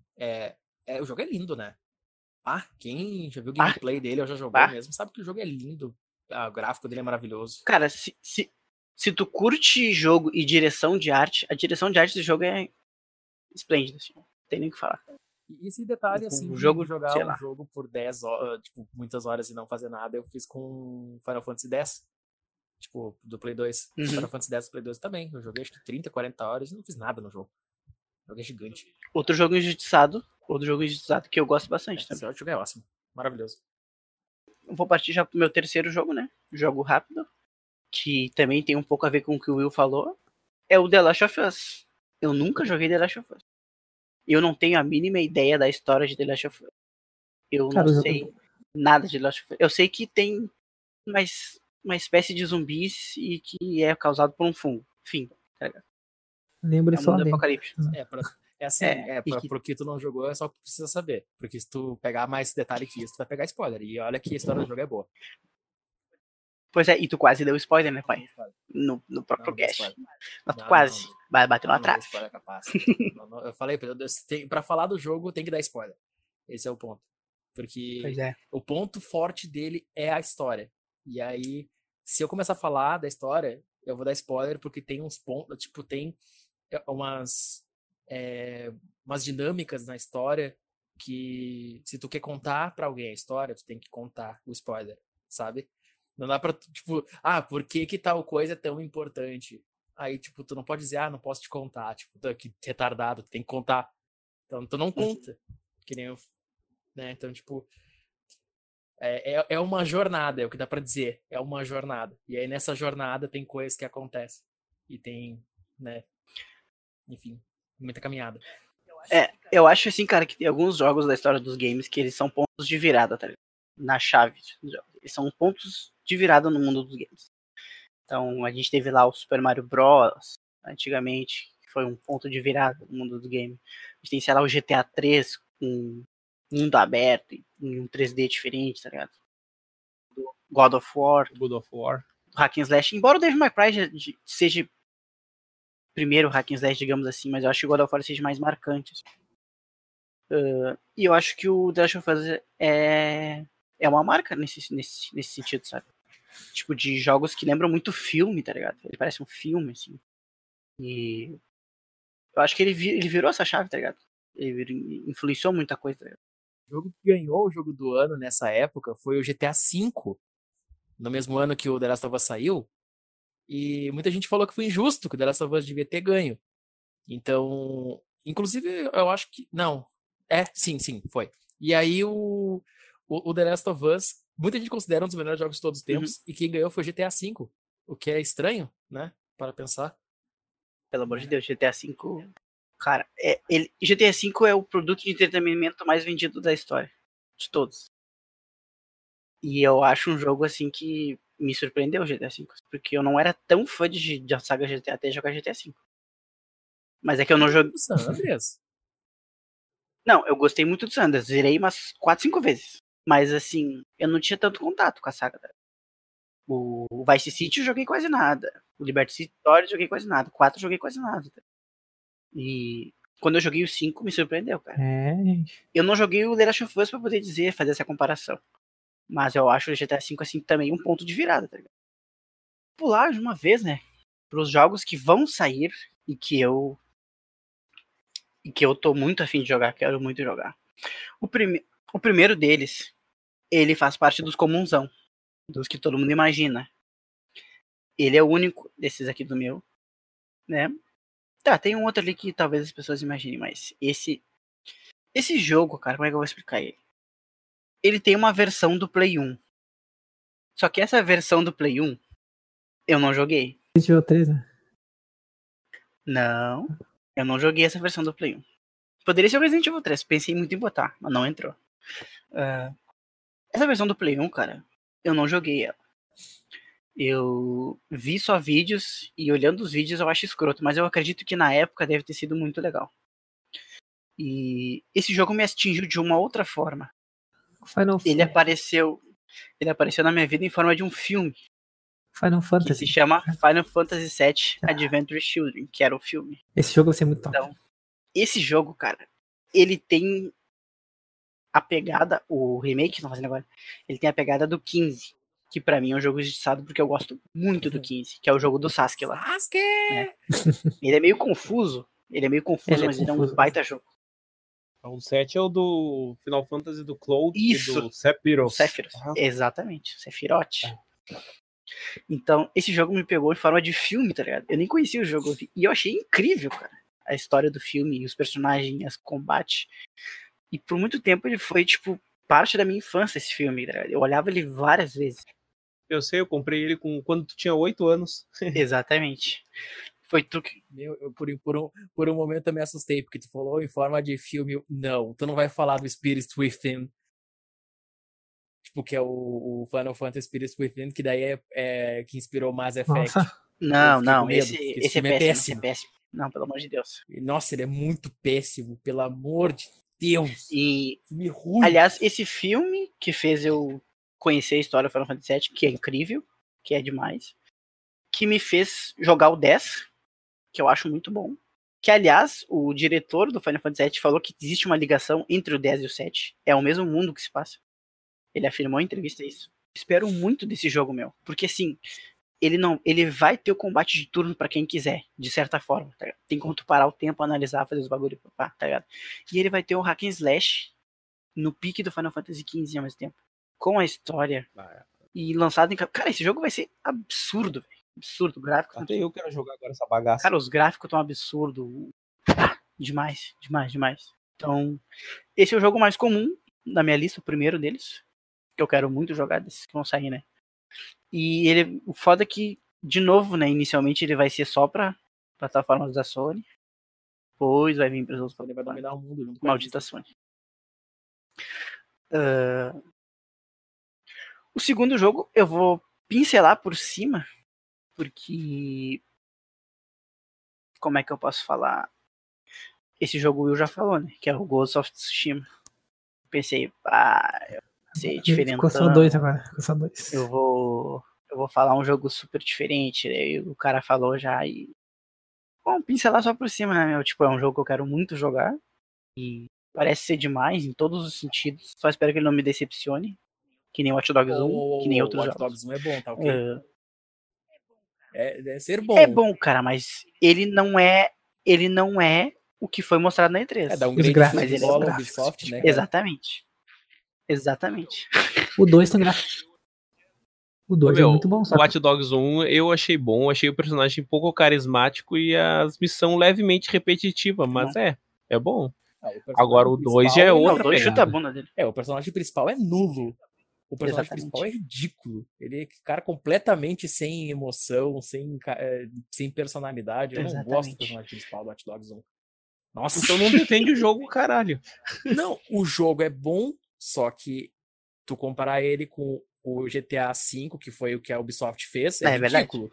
o jogo é lindo, né? Ah, quem já viu gameplay dele ou já jogou mesmo, sabe que o jogo é lindo. O gráfico dele é maravilhoso. Cara, se tu curte jogo e direção de arte, a direção de arte do jogo é esplêndida, assim. Não tem nem o que falar. E esse detalhe, assim, O de jogo, jogar sei um lá. jogo por 10 horas, tipo, muitas horas e não fazer nada, eu fiz com Final Fantasy X. Tipo, do Play 2. Uhum. Final Fantasy X do Play 2 também. Eu joguei acho que 30, 40 horas e não fiz nada no jogo. O jogo é gigante. Outro jogo injustiçado que eu gosto bastante também. Esse jogo é ótimo. Maravilhoso. Eu vou partir já pro meu terceiro jogo, né? Jogo rápido. Que também tem um pouco a ver com o que o Will falou. É o The Last of Us. Eu nunca joguei The Last of Us. Eu não tenho a mínima ideia da história de The Last of Us. Eu Cara, não sei nada de The Last of Us. Eu sei que tem uma espécie de zumbis e que é causado por um fungo. Enfim, tá ligado? lembro É um só mundo dele. apocalipse. Porque tu não jogou, é só que tu precisa saber. Porque se tu pegar mais detalhe que isso, tu vai pegar spoiler. E olha que a história do jogo é boa. Pois é, e tu quase deu spoiler, né, pai? Não, spoiler. No próprio Não, deu cast. spoiler. Mas Não, quase. Bateu Não, na não deu trave. spoiler capaz. Eu falei, pra falar do jogo tem que dar spoiler. Esse é o ponto. Porque Pois é. o ponto forte dele é a história. E aí, se eu começar a falar da história, eu vou dar spoiler porque tem uns pontos, tipo, tem umas dinâmicas na história que se tu quer contar pra alguém a história, tu tem que contar o spoiler, sabe? Não dá pra, tipo, por que tal coisa é tão importante? Aí, tipo, tu não pode dizer, não posso te contar, tipo, que retardado, tu tem que contar. Então, tu não conta. Que nem eu, né? Então, tipo, é uma jornada, é o que dá pra dizer. É uma jornada. E aí, nessa jornada, tem coisas que acontecem. E tem, né? Enfim, muita caminhada. Eu acho assim, cara, que tem alguns jogos da história dos games que eles são pontos de virada, tá ligado? Na chave. Eles são pontos de virada no mundo dos games. Então, a gente teve lá o Super Mario Bros. Antigamente, que foi um ponto de virada no mundo do game. A gente tem, sei lá, o GTA 3 com mundo aberto e um 3D diferente, tá ligado? Do God of War. God of War. Hack and Slash. Embora o Devil May Cry seja primeiro hack and slash, digamos assim, mas eu acho que o God of War seja mais marcante. Assim. E eu acho que o The Last of Us é uma marca nesse sentido, sabe? Tipo, de jogos que lembram muito filme, tá ligado? Ele parece um filme, assim. E eu acho que ele virou essa chave, tá ligado? Ele influenciou muita coisa, tá ligado? O jogo que ganhou o jogo do ano nessa época foi o GTA V, no mesmo ano que o The Last of Us saiu. E muita gente falou que foi injusto, que o The Last of Us devia ter ganho. Então, inclusive, eu acho que... Não. Sim, foi. E aí o The Last of Us, muita gente considera um dos melhores jogos de todos os tempos, e quem ganhou foi o GTA V. O que é estranho, né? Para pensar. Pelo amor de Deus, GTA V... Cara, GTA V é o produto de entretenimento mais vendido da história. De todos. E eu acho um jogo, assim, que me surpreendeu o GTA V. Porque eu não era tão fã de saga GTA até jogar GTA V. Mas é que eu não joguei... San Andreas? Não, eu gostei muito do San Andreas. Zerei umas 4, 5 vezes. Mas, assim, eu não tinha tanto contato com a saga. O Vice City eu joguei quase nada. O Liberty City Stories eu joguei quase nada. O 4 eu joguei quase nada. E quando eu joguei o 5, me surpreendeu, cara. Eu não joguei o The Last of Us pra poder fazer essa comparação. Mas eu acho o GTA V, assim, também um ponto de virada, tá ligado? Pular de uma vez, né? Pros jogos que vão sair e que eu tô muito afim de jogar, quero muito jogar. O primeiro deles, ele faz parte dos comunsão, dos que todo mundo imagina. Ele é o único desses aqui do meu, né? Tá, tem um outro ali que talvez as pessoas imaginem, mas esse jogo, cara, como é que eu vou explicar ele? Ele tem uma versão do Play 1. Só que essa versão do Play 1, eu não joguei. Resident Evil 3, né? Não, eu não joguei essa versão do Play 1. Poderia ser o Resident Evil 3, pensei muito em botar, mas não entrou. Essa versão do Play 1, cara, eu não joguei ela. Eu vi só vídeos e olhando os vídeos eu acho escroto, mas eu acredito que na época deve ter sido muito legal. E esse jogo me atingiu de uma outra forma. Ele apareceu na minha vida em forma de um filme. Final Fantasy. Que se chama Final Fantasy VII Adventure Children, que era o filme. Esse jogo vai ser muito top. Então, esse jogo, cara, ele tem a pegada, o remake que estão fazendo agora, ele tem a pegada do 15, que pra mim é um jogo injustiçado porque eu gosto muito do 15, que é o jogo do Sasuke lá. Sasuke! Né? Ele é meio confuso, mas ele é um baita jogo. O 7 é o do Final Fantasy do Cloud Isso, e do Sephiroth. Exatamente, Sephiroth. Então, esse jogo me pegou em forma de filme, tá ligado? Eu nem conhecia o jogo, e eu achei incrível, cara, a história do filme, os personagens, os combates. E por muito tempo ele foi, tipo, parte da minha infância, esse filme, tá ligado? Eu olhava ele várias vezes. Eu sei, eu comprei ele quando tu tinha 8 anos. Exatamente. Foi tu que... Por um momento eu me assustei, porque tu falou em forma de filme. Não, tu não vai falar do Spirit Within. Tipo, que é o Final Fantasy Spirit Within, que daí é que inspirou Mass Effect. Não, esse é péssimo. Não, pelo amor de Deus. Nossa, ele é muito péssimo, pelo amor de Deus. E, filme ruim. Aliás, esse filme que fez eu conhecer a história do Final Fantasy VII, que é incrível, que é demais, que me fez jogar o 10, que eu acho muito bom. Que, aliás, o diretor do Final Fantasy VII falou que existe uma ligação entre o 10 e o 7. É o mesmo mundo que se passa. Ele afirmou em entrevista isso. Espero muito desse jogo, meu. Porque, assim, ele vai ter o combate de turno pra quem quiser, de certa forma. Tá? Tem como tu parar o tempo, analisar, fazer os bagulho, tá ligado? E ele vai ter o hack and slash no pique do Final Fantasy XV ao mesmo tempo. Com a história. E lançado em... Cara, esse jogo vai ser absurdo, velho. Absurdo, gráfico. Até eu quero jogar agora essa bagaça. Cara, os gráficos estão absurdos. Demais. Então, esse é o jogo mais comum da minha lista, o primeiro deles. Que eu quero muito jogar desses que vão sair, né? E o foda é que, de novo, né? Inicialmente ele vai ser só pra plataformas da Sony. Depois vai vir para os outros. Ele vai dominar o mundo junto com Maldita Sony. O segundo jogo eu vou pincelar por cima, porque... Como é que eu posso falar? Esse jogo o Will já falou, né? Que é o Ghost of Tsushima. Pensei, eu sei, diferentão. Ficou só 2 agora, ficou só 2. Eu vou falar um jogo super diferente, né? O cara falou já e... Bom, pincelar só por cima, né, meu? Tipo, é um jogo que eu quero muito jogar. E parece ser demais em todos os sentidos. Só espero que ele não me decepcione. Que nem Watch Dogs 1, que nem outros jogos. Watch Dogs 1 é bom, tá ok? Deve ser bom. É bom, cara, mas ele não é o que foi mostrado na E3. Dá um grande mas ele é Ubisoft, né? Exatamente. O 2 tem gráfico. O 2 é muito bom. O Watch Dogs 1 eu achei bom, achei o personagem um pouco carismático e as missões levemente repetitivas, mas é bom. Agora o 2 já é outra pegada. Chuta a bunda dele. O personagem principal é nulo. O personagem principal é ridículo. Ele é cara completamente sem emoção, sem personalidade. Eu não gosto do personagem principal do Watch Dogs 1. Nossa, então não defende o jogo, caralho. Não, o jogo é bom, só que tu comparar ele com o GTA V, que foi o que a Ubisoft fez, é ridículo.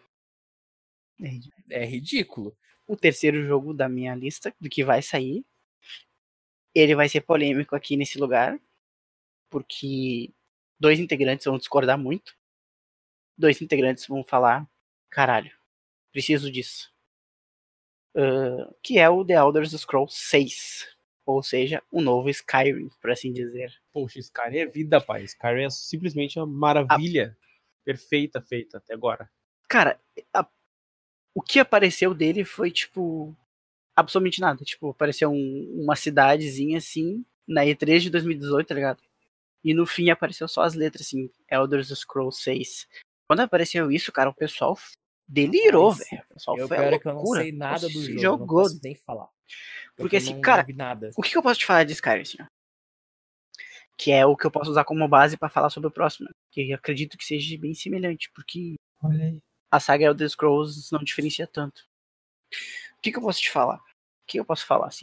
É ridículo. O terceiro jogo da minha lista, do que vai sair, ele vai ser polêmico aqui nesse lugar, porque 2 integrantes vão discordar muito. 2 integrantes vão falar, caralho, preciso disso. Que é o The Elder Scrolls 6. Ou seja, um novo Skyrim, por assim dizer. Poxa, Skyrim é vida, pai. Skyrim é simplesmente uma maravilha perfeita feita até agora. Cara, o que apareceu dele foi, tipo, absolutamente nada. Tipo, apareceu uma cidadezinha, assim, na E3 de 2018, tá ligado? E no fim apareceu só as letras, assim, Elder Scrolls 6. Quando apareceu isso, cara, o pessoal delirou, Mas velho. O pessoal Eu foi a pior é que eu não loucura. sei nada do Se jogo, eu não jogou. posso nem falar. Porque eu assim, não, cara, não vi nada. o que eu posso te falar de Skyrim, assim, ó? Que é o que eu posso usar como base pra falar sobre o próximo, né? Que eu acredito que seja bem semelhante, porque Olha aí. a saga Elder Scrolls não diferencia tanto. O que eu posso te falar? O que eu posso falar, assim?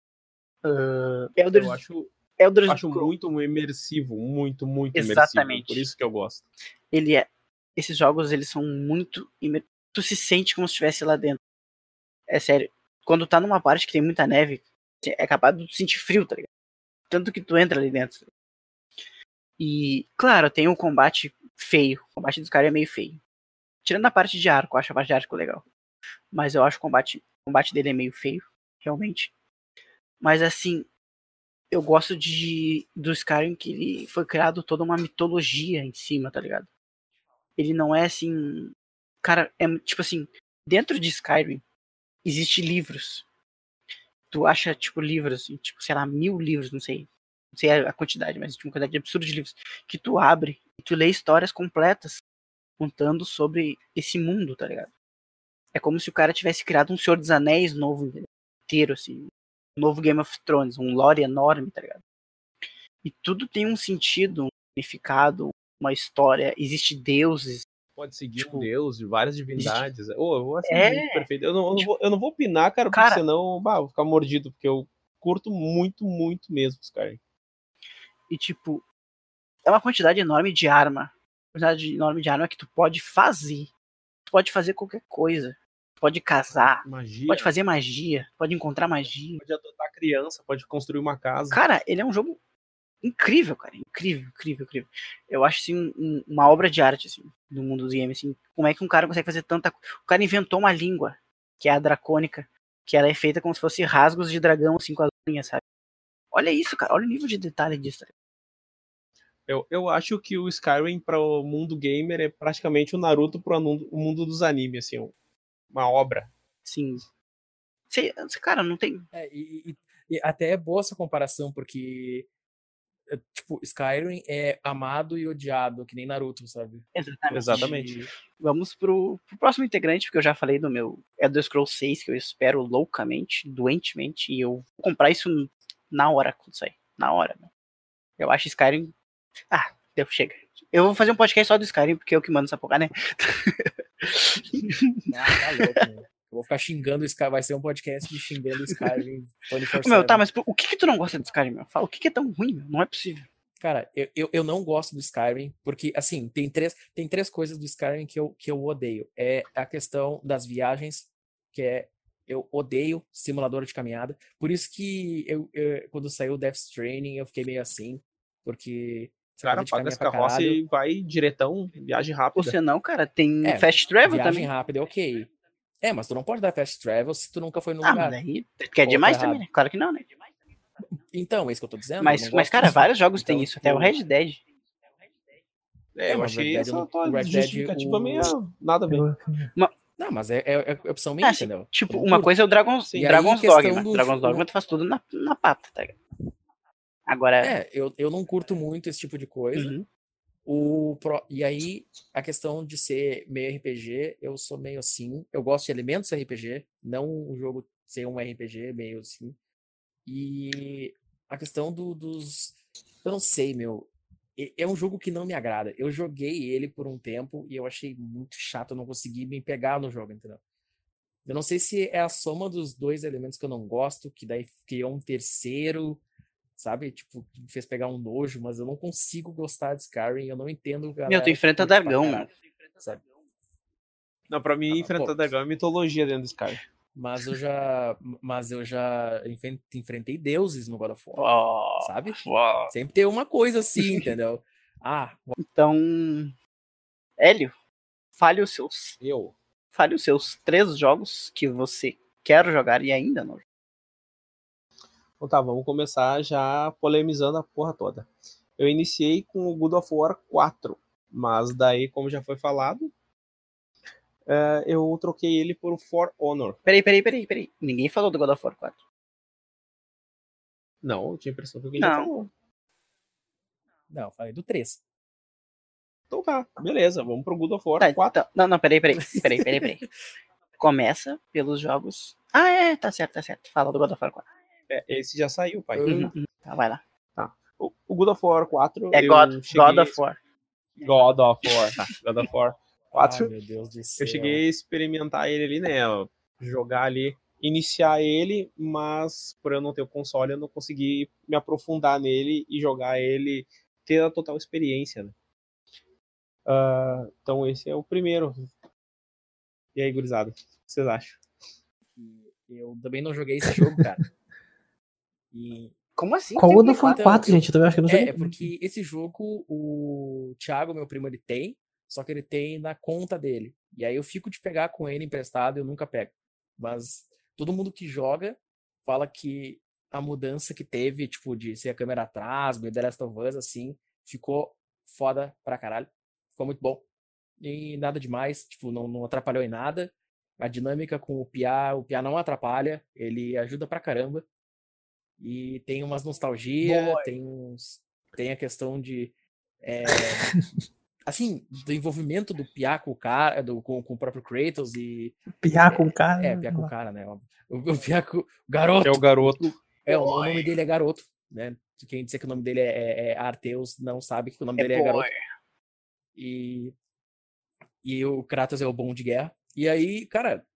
Eu acho Elder Acho Scrolls, muito imersivo, muito imersivo. exatamente. Por isso que eu gosto. Esses jogos, eles são muito tu se sente como se estivesse lá dentro. É sério. Quando tá numa parte que tem muita neve, é capaz de tu sentir frio, tá ligado? Tanto que tu entra ali dentro. E, claro, tem um combate feio. O combate dos caras é meio feio. Tirando a parte de arco, eu acho a parte de arco legal. Mas eu acho o combate dele é meio feio, realmente. Mas assim, eu gosto do Skyrim que ele foi criado toda uma mitologia em cima, tá ligado? Ele não é assim. Cara, é tipo assim, dentro de Skyrim existe livros. Tu acha, tipo, livros, assim, tipo, sei lá, 1000 livros, não sei. Não sei a quantidade, mas tipo, uma quantidade absurda de livros. Que tu abre e tu lê histórias completas contando sobre esse mundo, tá ligado? É como se o cara tivesse criado um Senhor dos Anéis novo, inteiro, assim. Um novo Game of Thrones, um lore enorme, tá ligado? E tudo tem um sentido, um significado, uma história. Existe deuses. Pode seguir Tipo, um deus de várias divindades. Eu acho É, muito perfeito. Eu não vou opinar, cara, porque cara, senão vou ficar mordido, porque eu curto muito mesmo os caras. e tipo, é uma quantidade enorme de arma. Quantidade enorme de arma que tu pode fazer. Tu pode fazer qualquer coisa. Tu pode casar. Magia. Pode fazer magia. Pode encontrar magia. Pode adotar criança, pode construir uma casa. Cara, ele é um jogo incrível, cara. Incrível. Eu acho, assim, uma obra de arte, assim, do mundo dos games, assim. Como é que um cara consegue fazer tanta coisa? O cara inventou uma língua, que é a dracônica, que ela é feita como se fosse rasgos de dragão, assim, com as unhas, sabe? Olha isso, cara. Olha o nível de detalhe disso. Eu acho que o Skyrim para o mundo gamer é praticamente o Naruto para o mundo dos animes, assim, uma obra. Sim. Cara, não tem... E até é boa essa comparação, porque tipo, Skyrim é amado e odiado, que nem Naruto, sabe? Exatamente. Vamos pro próximo integrante, porque eu já falei do meu Elder Scrolls 6, que eu espero loucamente, doentemente, e eu vou comprar isso na hora quando sair. Na hora, né? Eu acho Skyrim... chega. Eu vou fazer um podcast só do Skyrim, porque é o que manda essa porra, né? Tá louco, meu. Eu vou ficar xingando o Skyrim, vai ser um podcast de xingando o Skyrim 24/7. Meu, tá, mas o que tu não gosta do Skyrim, meu? Fala, o que é tão ruim, meu? Não é possível. Cara, eu não gosto do Skyrim, porque, assim, tem três coisas do Skyrim que eu odeio. É a questão das viagens, eu odeio simulador de caminhada. Por isso que quando saiu o Death Stranding, eu fiquei meio assim, porque... Cara, paga as carroças e vai diretão, viagem rápida. Ou senão, cara, tem Fast Travel viagem também. rápida é ok. Mas tu não pode dar Fast Travel se tu nunca foi no lugar. Mas daí quer demais também, né? Claro que não, né? Então, é isso que eu tô dizendo. Mas cara, vários jogos têm isso, até o Red Dead. Eu achei essa tua justificativa meio nada bem. Não, mas é opção minha, entendeu? Tipo, uma coisa é o Dragon's Dogma. Dragon's Dogma tu faz tudo na pata, tá ligado? Agora... eu não curto muito esse tipo de coisa. E aí, a questão de ser meio RPG, eu sou meio assim. Eu gosto de elementos RPG, não o jogo ser um RPG, meio assim. E a questão dos... Eu não sei, meu. É um jogo que não me agrada. Eu joguei ele por um tempo e eu achei muito chato, eu não consegui me pegar no jogo, entendeu? Eu não sei se é a soma dos dois elementos que eu não gosto, que daí criou um terceiro... Sabe? Tipo, me fez pegar um nojo, mas eu não consigo gostar de Skyrim, eu não entendo. Meu, tu enfrenta dragão, mano. Sabe? Não, pra mim, enfrentar dragão é mitologia dentro do Skyrim. Mas eu já enfrentei deuses no God of War, sabe? Sempre tem uma coisa assim, entendeu? Então, Hélio, fale os seus 3 jogos que você quer jogar e ainda não. Então tá, vamos começar já polemizando a porra toda. Eu iniciei com o God of War 4, mas daí, como já foi falado, eu troquei ele por For Honor. Peraí. Ninguém falou do God of War 4. Não, eu tinha a impressão que alguém já falou. Não, eu falei do 3. Então tá, beleza, vamos pro God of War Tá, 4. então, não, peraí. Começa pelos jogos... Ah, tá certo. Fala do God of War 4. Esse já saiu, pai. Tá, vai lá. Tá. O God of War 4... É God of War. God of War, tá. God of War 4. Ai, meu Deus do céu. Eu cheguei a experimentar ele ali, né? Jogar ali, iniciar ele, mas por eu não ter o console, eu não consegui me aprofundar nele e jogar ele, ter a total experiência, né? Então esse é o primeiro. E aí, gurizada, o que vocês acham? Eu também não joguei esse jogo, cara. E... Como assim? Qual God of War Então, 4, gente? Eu também acho que eu não joguei. É porque esse jogo, o Thiago, meu primo, ele tem, só que ele tem na conta dele. E aí eu fico de pegar com ele emprestado e eu nunca pego. Mas todo mundo que joga fala que a mudança que teve, tipo, de ser a câmera atrás, The Last of Us, assim, ficou foda pra caralho. Ficou muito bom. E nada demais, tipo, não atrapalhou em nada. A dinâmica com o Pia não atrapalha, ele ajuda pra caramba. E tem umas nostalgia, tem a questão de assim, do envolvimento do Pia com o cara, com o próprio Kratos e Pia com o cara. Pia com o cara, né? O Pia com o garoto. É o garoto. O nome dele é Garoto, né? Quem disser que o nome dele é Arteus não sabe que o nome dele é Garoto. E o Kratos é o bom de guerra. E aí, cara,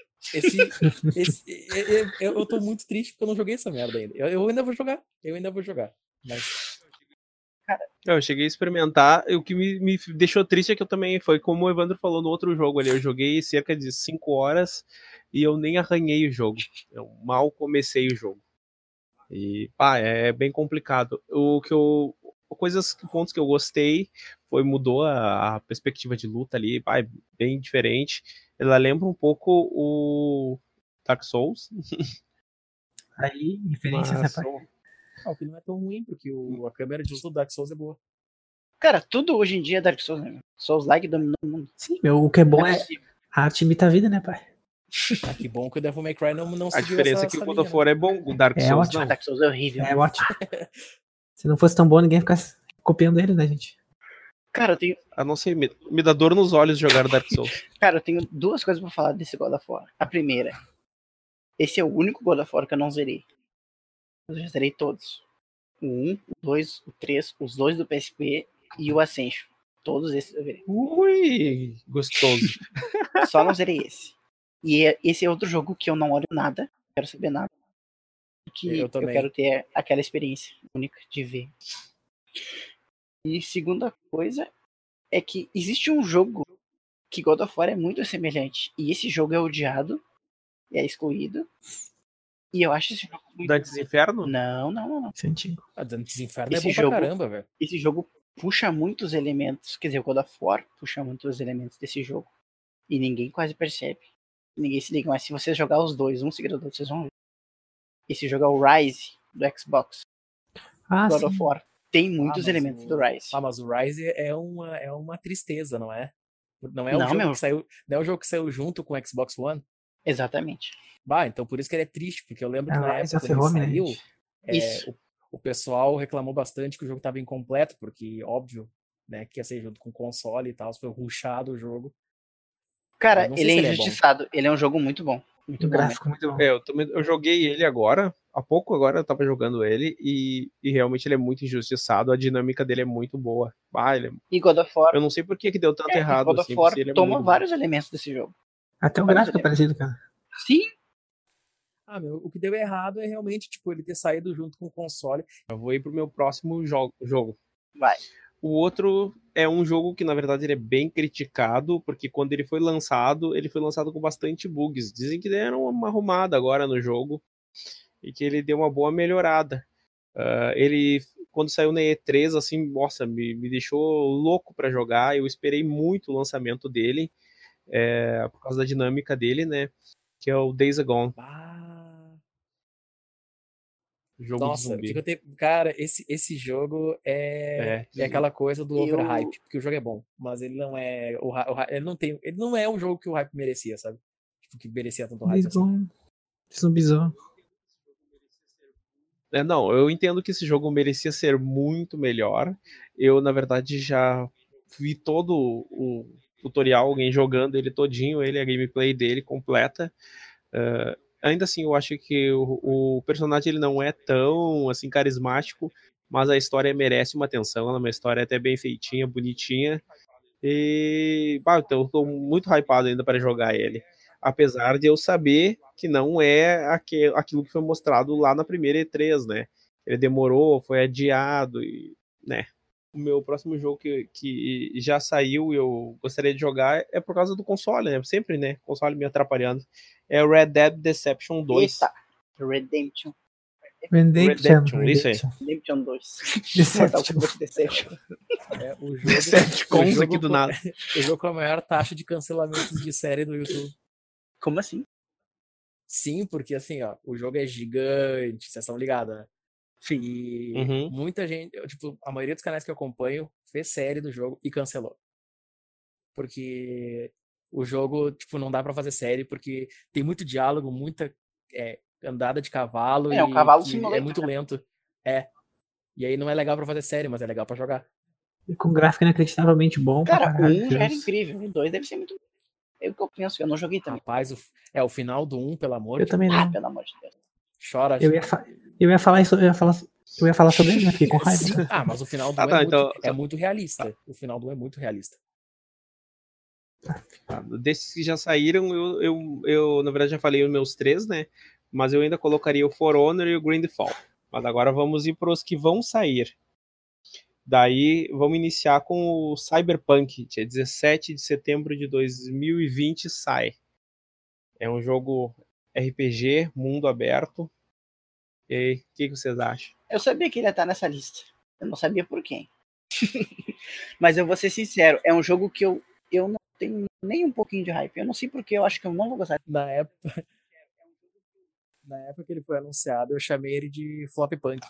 eu tô muito triste porque eu não joguei essa merda ainda. Eu ainda vou jogar. Mas... Eu cheguei a experimentar. O que me deixou triste é que eu também, foi como o Evandro falou no outro jogo ali, eu joguei cerca de 5 horas e eu nem arranhei o jogo. Eu mal comecei o jogo. E, é bem complicado. Pontos que eu gostei mudou a perspectiva de luta ali, é bem diferente. Ela lembra um pouco o Dark Souls. Aí, referências, né, pai? O que não é tão ruim, porque a câmera de uso do Dark Souls é boa. Cara, tudo hoje em dia é Dark Souls, né? Souls-like dominou o mundo. Sim, o que é bom é a arte imita a vida, né, pai? Que bom que o Devil May Cry não a diferença é que o God of War é bom, o Dark Souls ótimo. não. Dark Souls é horrível. É ótimo. Se não fosse tão bom, ninguém ia ficar copiando ele, né, gente? Cara, eu tenho... A não ser, me dá dor nos olhos jogar o Dark Souls. Cara, eu tenho duas coisas pra falar desse God of War. A primeira, esse é o único God of War que eu não zerei. Eu já zerei todos. O 1, o 2, o 3, os 2 do PSP e o Ascension. Todos esses eu zerei. Ui, gostoso. Só não zerei esse. E esse é outro jogo que eu não olho nada, não quero saber nada. Porque eu quero ter aquela experiência única de ver. E segunda coisa é que existe um jogo que God of War é muito semelhante. E esse jogo é odiado, é excluído. E eu acho esse jogo muito... Dantes Inferno? Não. Antigo. Dantes Inferno é bom pra caramba, velho. Esse jogo puxa muitos elementos, quer dizer, o God of War puxa muitos elementos desse jogo. E ninguém quase percebe. Ninguém se liga, mas se você jogar os dois, um seguido do outro, vocês vão ver. Esse jogo é o Rise do Xbox. God of War. Tem muitos elementos do Rise. Mas o Rise é uma tristeza, não é? Não é o jogo que saiu junto com o Xbox One? Exatamente. Então por isso que ele é triste, porque eu lembro que na época quando ele saiu, o pessoal reclamou bastante que o jogo estava incompleto, porque óbvio, né, que ia ser junto com o console e tal, foi rushado o jogo. Cara, ele é injustiçado, ele é um jogo muito bom. Muito bom. Gráfico muito bom. Eu joguei ele agora, há pouco agora eu tava jogando ele, e realmente ele é muito injustiçado, a dinâmica dele é muito boa. E God of War... Eu não sei por que deu tanto errado. God of War ele toma vários elementos desse jogo. Até o gráfico é parecido, cara. Sim. O que deu errado é realmente, tipo, ele ter saído junto com o console. Eu vou ir pro meu próximo jogo. Vai. O outro é um jogo que, na verdade, ele é bem criticado, porque quando ele foi lançado com bastante bugs. Dizem que deram uma arrumada agora no jogo e que ele deu uma boa melhorada. Ele, quando saiu na E3, assim, nossa, me deixou louco para jogar. Eu esperei muito o lançamento dele, por causa da dinâmica dele, né? Que é o Days Gone. Jogo Nossa, de zumbi. fica cara, esse jogo é aquela coisa do overhype, porque o jogo é bom, mas ele não é ele não é o jogo que o hype merecia, sabe? Tipo, que merecia tanto hype assim. Zumbizão. Não, eu entendo que esse jogo merecia ser muito melhor. Eu, na verdade, já vi todo o tutorial, alguém jogando ele todinho, a gameplay dele completa. Ainda assim, eu acho que o personagem ele não é tão assim carismático, mas a história merece uma atenção. Ela é uma história até bem feitinha, bonitinha. E então eu tô muito hypado ainda para jogar ele. Apesar de eu saber que não é aquilo que foi mostrado lá na primeira E3, né? Ele demorou, foi adiado, e, né? O meu próximo jogo que já saiu e eu gostaria de jogar é por causa do console, né? Sempre, né? Console me atrapalhando. É o Red Dead Deception 2. Eita, Redemption. Redemption, isso aí. Redemption 2. Deception. Mortal Kombat Deception. O jogo, Decepticons aqui do nada. O jogo com a maior taxa de cancelamentos de série do YouTube. Como assim? Sim, porque assim, ó, o jogo é gigante, vocês estão ligados, né? E muita gente, tipo, a maioria dos canais que eu acompanho fez série do jogo e cancelou. Porque o jogo, tipo, não dá pra fazer série, porque tem muito diálogo, muita andada de cavalo É um cavalo que simulator, é muito lento. E aí não é legal pra fazer série, mas é legal pra jogar. E com gráfico inacreditavelmente bom. Cara, pra caralho, o 1 já era incrível, o 2 deve ser muito. É o que eu penso, eu não joguei também. Rapaz, o final do 1, pelo amor Eu de também Deus. não. Pelo amor de Deus. Chora. Eu ia falar sobre ele, né? Fiquei com raiva. Sim. Mas o final do 1 é muito realista. O final do 1 é muito realista. Desses que já saíram, eu na verdade já falei os meus 3, né? Mas eu ainda colocaria o For Honor e o Grindfall. Mas agora vamos ir para os que vão sair. Daí vamos iniciar com o Cyberpunk, dia 17 de setembro de 2020 sai. É um jogo RPG, mundo aberto. E aí, o que vocês acham? Eu sabia que ele ia estar nessa lista. Eu não sabia por quem. Mas eu vou ser sincero, é um jogo que eu não tenho nem um pouquinho de hype. Eu não sei porque, eu acho que eu não vou gostar. Na época que ele foi anunciado, eu chamei ele de Flop Punk.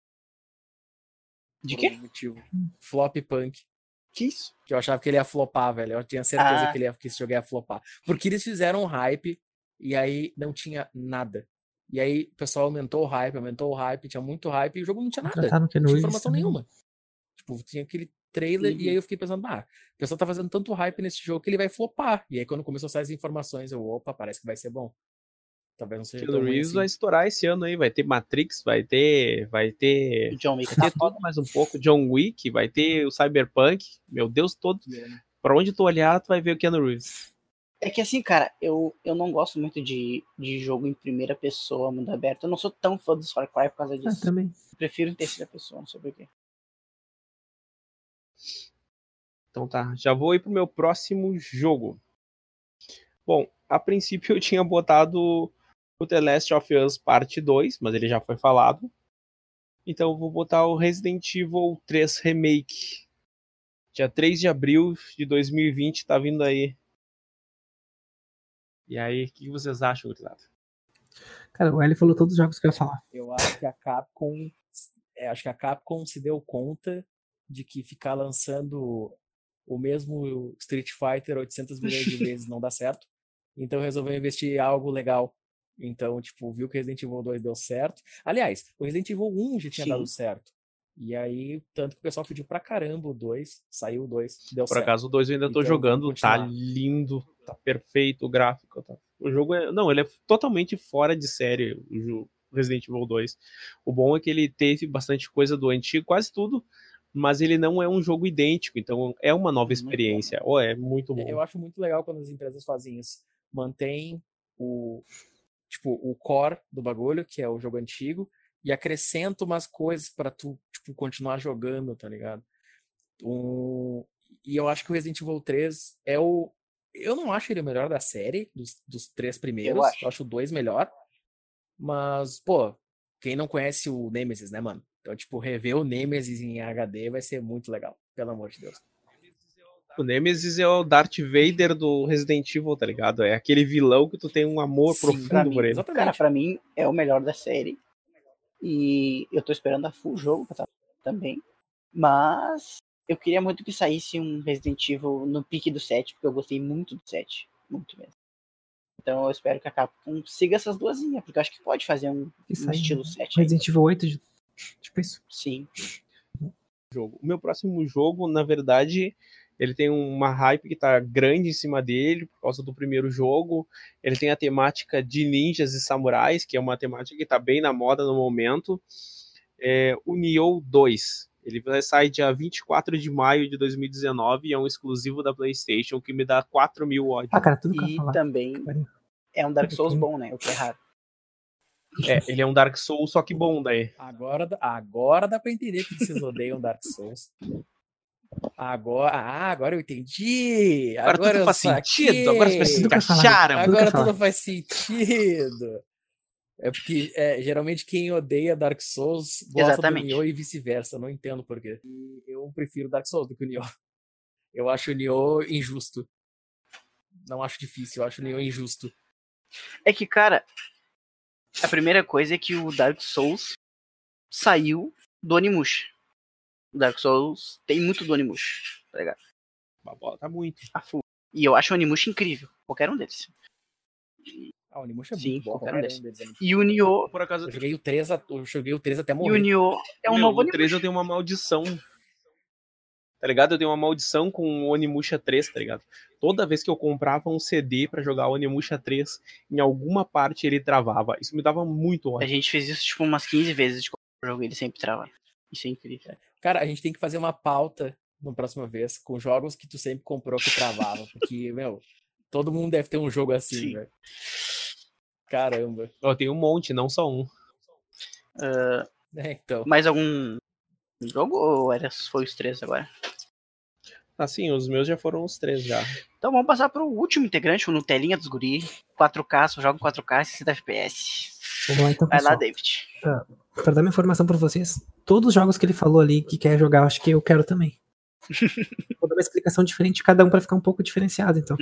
De quê? Motivo. Flop Punk. Que isso? Que eu achava que ele ia flopar, velho. Eu tinha certeza que esse jogo ia flopar. Porque eles fizeram um hype e aí não tinha nada. E aí o pessoal aumentou o hype, tinha muito hype e o jogo não tinha nada. Não tinha informação nenhuma. Tipo, tinha aquele trailer e aí eu fiquei pensando, o pessoal tá fazendo tanto hype nesse jogo que ele vai flopar. E aí quando começou a sair as informações, parece que vai ser bom. Talvez não seja Keanu Reeves vai estourar esse ano aí, vai ter Matrix, vai ter John Wick, vai ter tudo mais um pouco, John Wick, vai ter o Cyberpunk, meu Deus, todo. Pra onde tu olhar, tu vai ver o Keanu Reeves. É que assim, cara, eu não gosto muito de jogo em primeira pessoa, mundo aberto. Eu não sou tão fã dos Far Cry por causa disso. Eu também. Eu prefiro em terceira pessoa, não sei porquê. Então tá, já vou ir pro meu próximo jogo. Bom, a princípio eu tinha botado o The Last of Us Parte 2, mas ele já foi falado. Então eu vou botar o Resident Evil 3 Remake. Dia 3 de abril de 2020 tá vindo aí. E aí, o que vocês acham, gurizada? Cara, o Eli falou todos os jogos que eu ia falar. Eu acho que a Capcom se deu conta de que ficar lançando o mesmo Street Fighter 800 milhões de vezes não dá certo. Então resolveu investir em algo legal. Então, tipo, viu que Resident Evil 2 deu certo. Aliás, o Resident Evil 1 já tinha dado certo. E aí, tanto que o pessoal pediu pra caramba o 2. Saiu o 2, deu certo. Por acaso o 2 eu ainda tô jogando, tá lindo, tá perfeito o gráfico. Tá. O jogo ele é totalmente fora de série, o Resident Evil 2. O bom é que ele teve bastante coisa do antigo, quase tudo, mas ele não é um jogo idêntico, então é uma nova experiência. É muito bom. Eu acho muito legal quando as empresas fazem isso. Mantém o core do bagulho, que é o jogo antigo, e acrescenta umas coisas pra tu, tipo, continuar jogando, tá ligado? E eu acho que o Resident Evil 3 é o... Eu não acho ele o melhor da série, dos 3 primeiros. Eu acho o 2 melhor. Mas, pô, quem não conhece o Nemesis, né, mano? Então, tipo, rever o Nemesis em HD vai ser muito legal, pelo amor de Deus. O Nemesis é o Darth Vader do Resident Evil, tá ligado? É aquele vilão que tu tem um amor profundo por ele. Cara, pra mim é o melhor da série. E eu tô esperando a full jogo pra também. Mas eu queria muito que saísse um Resident Evil no pique do 7, porque eu gostei muito do 7. Muito mesmo. Então eu espero que a Capcom siga essas duas linhas, porque eu acho que pode fazer um estilo 7. Resident Evil 8, tipo isso. Sim. O meu próximo jogo, na verdade, ele tem uma hype que tá grande em cima dele, por causa do primeiro jogo. Ele tem a temática de ninjas e samurais, que é uma temática que tá bem na moda no momento. O Nioh 2. Ele vai sair dia 24 de maio de 2019 e é um exclusivo da PlayStation que me dá 4.000 ódios. Cara, tudo que eu E falar. também é um Dark Souls bom, né? O que é raro. Ele é um Dark Souls, só que bom daí. Agora dá pra entender porque vocês odeiam Dark Souls. Agora eu entendi. Agora tudo faz sentido. Agora as pessoas encaixaram. Agora tudo faz sentido. É porque geralmente quem odeia Dark Souls gosta do Nioh e vice-versa. Eu não entendo por quê. Eu prefiro Dark Souls do que o Nioh. Eu acho o Nioh injusto. Não acho difícil, eu acho o Nioh injusto. É que, cara, a primeira coisa é que o Dark Souls saiu do Onimusha. O Dark Souls tem muito do Onimusha, tá ligado? Tá muito. E eu acho o Onimusha incrível. Qualquer um deles. O Onimusha é Sim, muito bom. qualquer um deles. E o Nioh... Por acaso, eu joguei o 3 até morrer. E o Nioh é um novo Onimusha. O 3 eu tenho uma maldição. Tá ligado? Eu tenho uma maldição com o Onimusha 3, tá ligado? Toda vez que eu comprava um CD pra jogar o Onimusha 3, em alguma parte ele travava. Isso me dava muito ódio. A gente fez isso tipo umas 15 vezes de jogo, ele sempre trava. Isso é incrível. Cara, a gente tem que fazer uma pauta na próxima vez com jogos que tu sempre comprou que travava. Porque, todo mundo deve ter um jogo assim, velho. Caramba. Eu tenho um monte, não só um. Então. Mais algum jogo ou foi os 3 agora? Assim, os meus já foram os 3 já. Então vamos passar pro último integrante, o Nutelinha dos Guri. 4K, só joga 4K e 60 FPS. Vamos lá, então, vai pessoal. lá, David. Pra dar uma informação pra vocês, todos os jogos que ele falou ali que quer jogar, eu acho que eu quero também. Vou dar uma explicação diferente de cada um pra ficar um pouco diferenciado, então.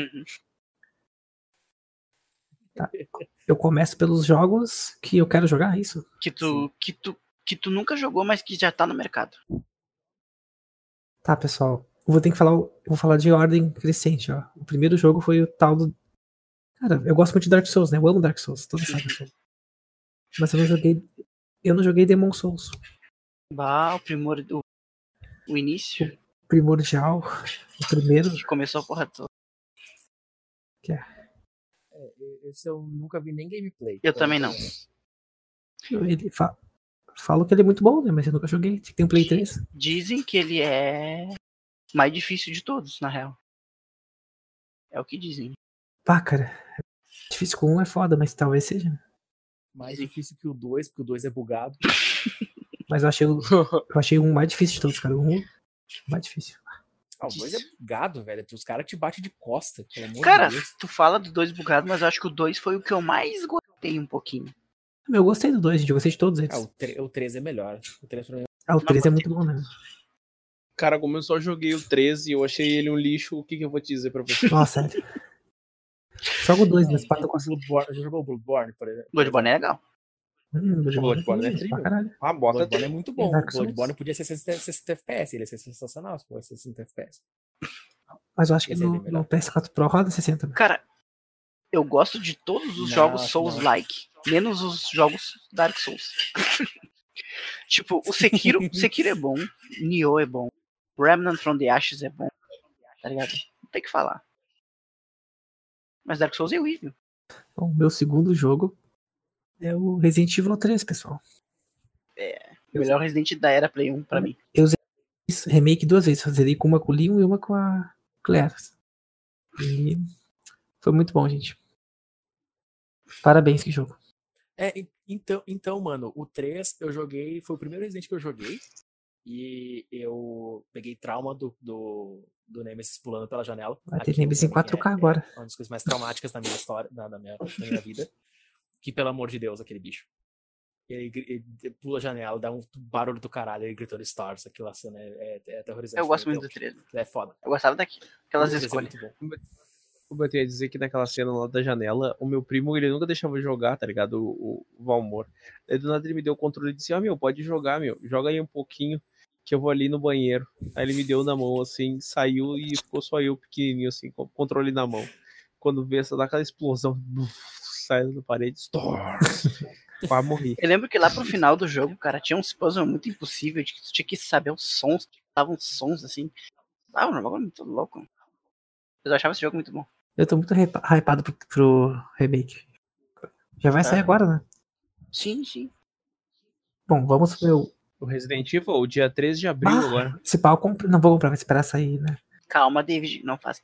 Tá. Eu começo pelos jogos que eu quero jogar, é isso? Que tu nunca jogou, mas que já tá no mercado. Tá, pessoal. Eu vou falar de ordem crescente, ó. O primeiro jogo foi o tal do... Cara, eu gosto muito de Dark Souls, né? Eu amo Dark Souls, toda saga Souls. Mas eu não joguei Demon Souls. O início. O primordial. O primeiro. Que começou a porra toda. Esse eu nunca vi nem gameplay. Eu também não. Ele falo que ele é muito bom, né? Mas eu nunca joguei. Tem um Play 3. Dizem que ele é mais difícil de todos, na real. É o que dizem. Pá, cara. Difícil com um é foda, mas talvez seja. Mais difícil que o 2, porque o 2 é bugado. Mas eu achei um mais difícil de todos, cara. O 1 mais difícil. O 2 é bugado, velho. Os caras te batem de costa, pelo amor cara, de Deus. Tu fala do 2 bugado, mas eu acho que o 2 foi o que eu mais gostei um pouquinho. Eu gostei do 2, gente. Eu gostei de todos eles. O 3 é melhor. O 3 pra mim... o 3 é muito bom, né? Cara, como eu só joguei o 3 e eu achei ele um lixo, o que eu vou te dizer pra você? Nossa, sério. Joga o 2, mas para com Já jogou o Bloodborne, por exemplo? Bloodborne é legal. Bloodborne é incrível. Bloodborne é muito bom. Dark Souls. Bloodborne podia ser 60 FPS, ele ia ser sensacional se fosse 60 FPS. Mas eu acho que no PS4 Pro roda 60. Cara, eu gosto de todos os jogos Souls-like, menos os jogos Dark Souls. Tipo, o Sekiro é bom, Nioh é bom, Remnant from the Ashes é bom, tá ligado? Não tem o que falar. Mas Dark Souls é horrível. Bom, meu segundo jogo é o Resident Evil 3, pessoal. O melhor Resident da era Play 1 pra mim. Eu zerei esse remake 2 vezes. Eu zerei com uma com o Leon e uma com a Claire. E foi muito bom, gente. Parabéns, que jogo. Então, mano, o 3 eu joguei, foi o primeiro Resident que eu joguei. E eu peguei trauma do Nemesis pulando pela janela. Vai ter Nemesis em 4K agora. É uma das coisas mais traumáticas da minha história, da minha vida. Que, pelo amor de Deus, aquele bicho. Ele pula a janela, dá um barulho do caralho, ele gritando Stars. Aquela cena é aterrorizante. Eu gosto muito do 3. É foda. Eu gostava daquelas escolhas. É muito bom. Como eu ia dizer que naquela cena lá da janela, o meu primo, ele nunca deixava eu jogar, tá ligado? O Valmor. Aí do nada ele me deu o controle e disse, meu, pode jogar, meu. Joga aí um pouquinho que eu vou ali no banheiro. Aí ele me deu na mão, assim, saiu e ficou só eu pequenininho, assim, com o controle na mão. Quando vê essa, dá aquela explosão, sai da parede, quase morri. Eu lembro que lá pro final do jogo, cara, tinha uns puzzles muito impossíveis, de que tu tinha que saber os sons, estavam sons assim. Um bagulho muito louco. Eu achava esse jogo muito bom. Eu tô muito hypado pro remake. Já vai sair agora, né? Sim, sim. Bom, vamos pro meu... O Resident Evil, o dia 13 de abril agora. Esse pau eu compro... Não vou comprar, vou esperar sair, né? Calma, David, não faz.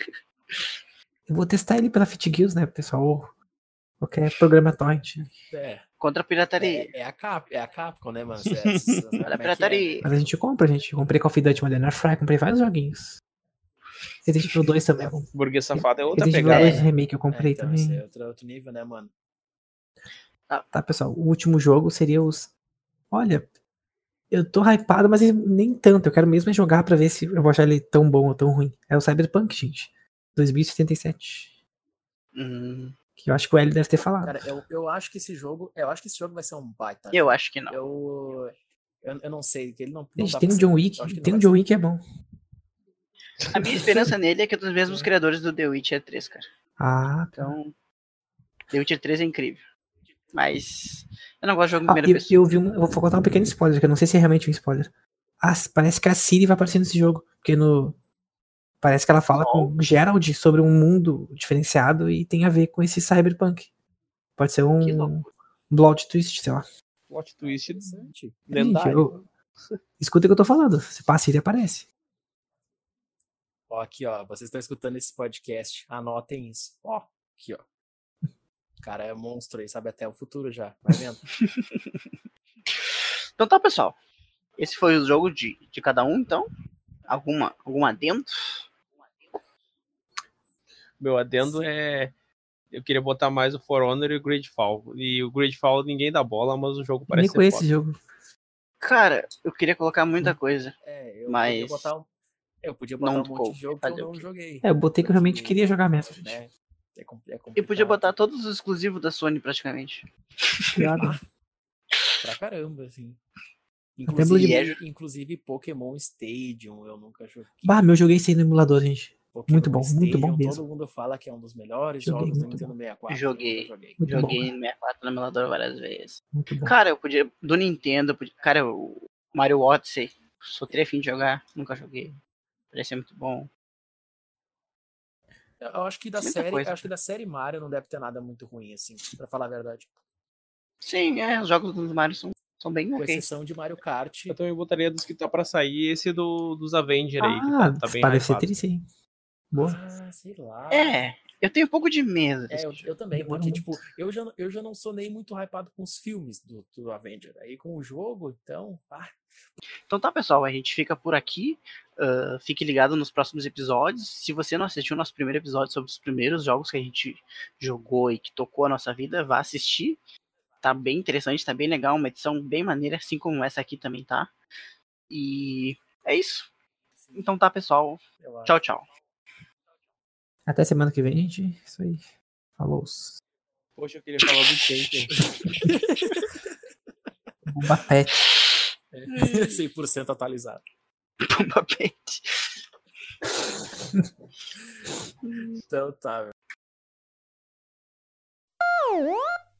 Eu vou testar ele pela FitGills, né, pessoal? Qualquer programa torrent. Contra a pirataria. É a Capcom, né, mano? Olha a pirataria. Mas a gente compra, gente. Eu comprei Call of Duty Modern Warfare, comprei vários joguinhos. Resident Evil 2 também. Burguês Safado é outra Resident pegada. Evil 2 Remake eu comprei então, também. Esse é outro nível, né, mano? Tá, pessoal. O último jogo seria os... Olha, eu tô hypado, mas nem tanto. Eu quero mesmo jogar pra ver se eu vou achar ele tão bom ou tão ruim. É o Cyberpunk, gente. 2077. Que eu acho que o Hélio deve ter falado. Cara, eu acho que esse jogo vai ser um baita. Eu acho que não. Eu não sei, que ele não Gente, tá tem o John Wick. Tem o John Wick, é bom. A minha esperança nele é que é dos mesmos criadores do The Witcher 3, cara. Ah, então The Witcher 3 é incrível. Mas eu não gosto de jogo em primeira pessoa. Eu vi eu vou contar um pequeno spoiler, que eu não sei se é realmente um spoiler. Parece que a Ciri vai aparecer nesse jogo. Porque parece que ela fala com o Gerald sobre um mundo diferenciado e tem a ver com esse cyberpunk. Pode ser um plot twist, sei lá. Plot twist lendário. Escuta o que eu tô falando. Se passa, a Ciri aparece. Ó, aqui, ó. Vocês estão escutando esse podcast. Anotem isso. Ó, aqui, ó. O cara é monstro aí, sabe até o futuro já. Vai vendo? Então tá, pessoal. Esse foi o jogo de cada um, então. Algum adendo? Meu adendo é... Eu queria botar mais o For Honor e o Gridfall. E o Gridfall ninguém dá bola, mas o jogo parece ser foda. Nem conheço esse jogo. Cara, eu queria colocar muita coisa. Mas... Eu podia botar um monte de jogo que eu não joguei. Eu botei que eu realmente queria jogar mesmo, gente. É eu podia botar todos os exclusivos da Sony, praticamente. Pra caramba, assim. Inclusive Pokémon Stadium, eu nunca joguei. Meu joguei isso aí no emulador, gente. Pokémon muito bom Stadium, mesmo. Todo mundo fala que é um dos melhores jogos do Nintendo 64. Joguei no 64 no emulador várias vezes. Muito bom. Cara, eu podia... Do Nintendo, cara, o Mario Odyssey, só teria fim de jogar, nunca joguei. Parecia muito bom. Eu acho que da série Mario não deve ter nada muito ruim, assim, pra falar a verdade. Sim, os jogos dos Mario são bem ok. Com exceção de Mario Kart. Eu também botaria dos que tá pra sair, esse dos Avengers aí, que tá bem parece ser triste, sim. Boa. Sei lá. Eu tenho um pouco de medo. Eu também, porque, tipo, eu já não sou nem muito hypado com os filmes do Avenger. Aí com o jogo, então... Então tá, pessoal, a gente fica por aqui. Fique ligado nos próximos episódios. Se você não assistiu o nosso primeiro episódio sobre os primeiros jogos que a gente jogou e que tocou a nossa vida, vá assistir. Tá bem interessante, tá bem legal, uma edição bem maneira, assim como essa aqui também tá. E é isso. Então tá, pessoal. Tchau, tchau. Até semana que vem, gente. Isso aí. Falou. Poxa, eu queria falar do Taken. Bomba Pet. 100% atualizado. Bomba Pet. Então tá, velho.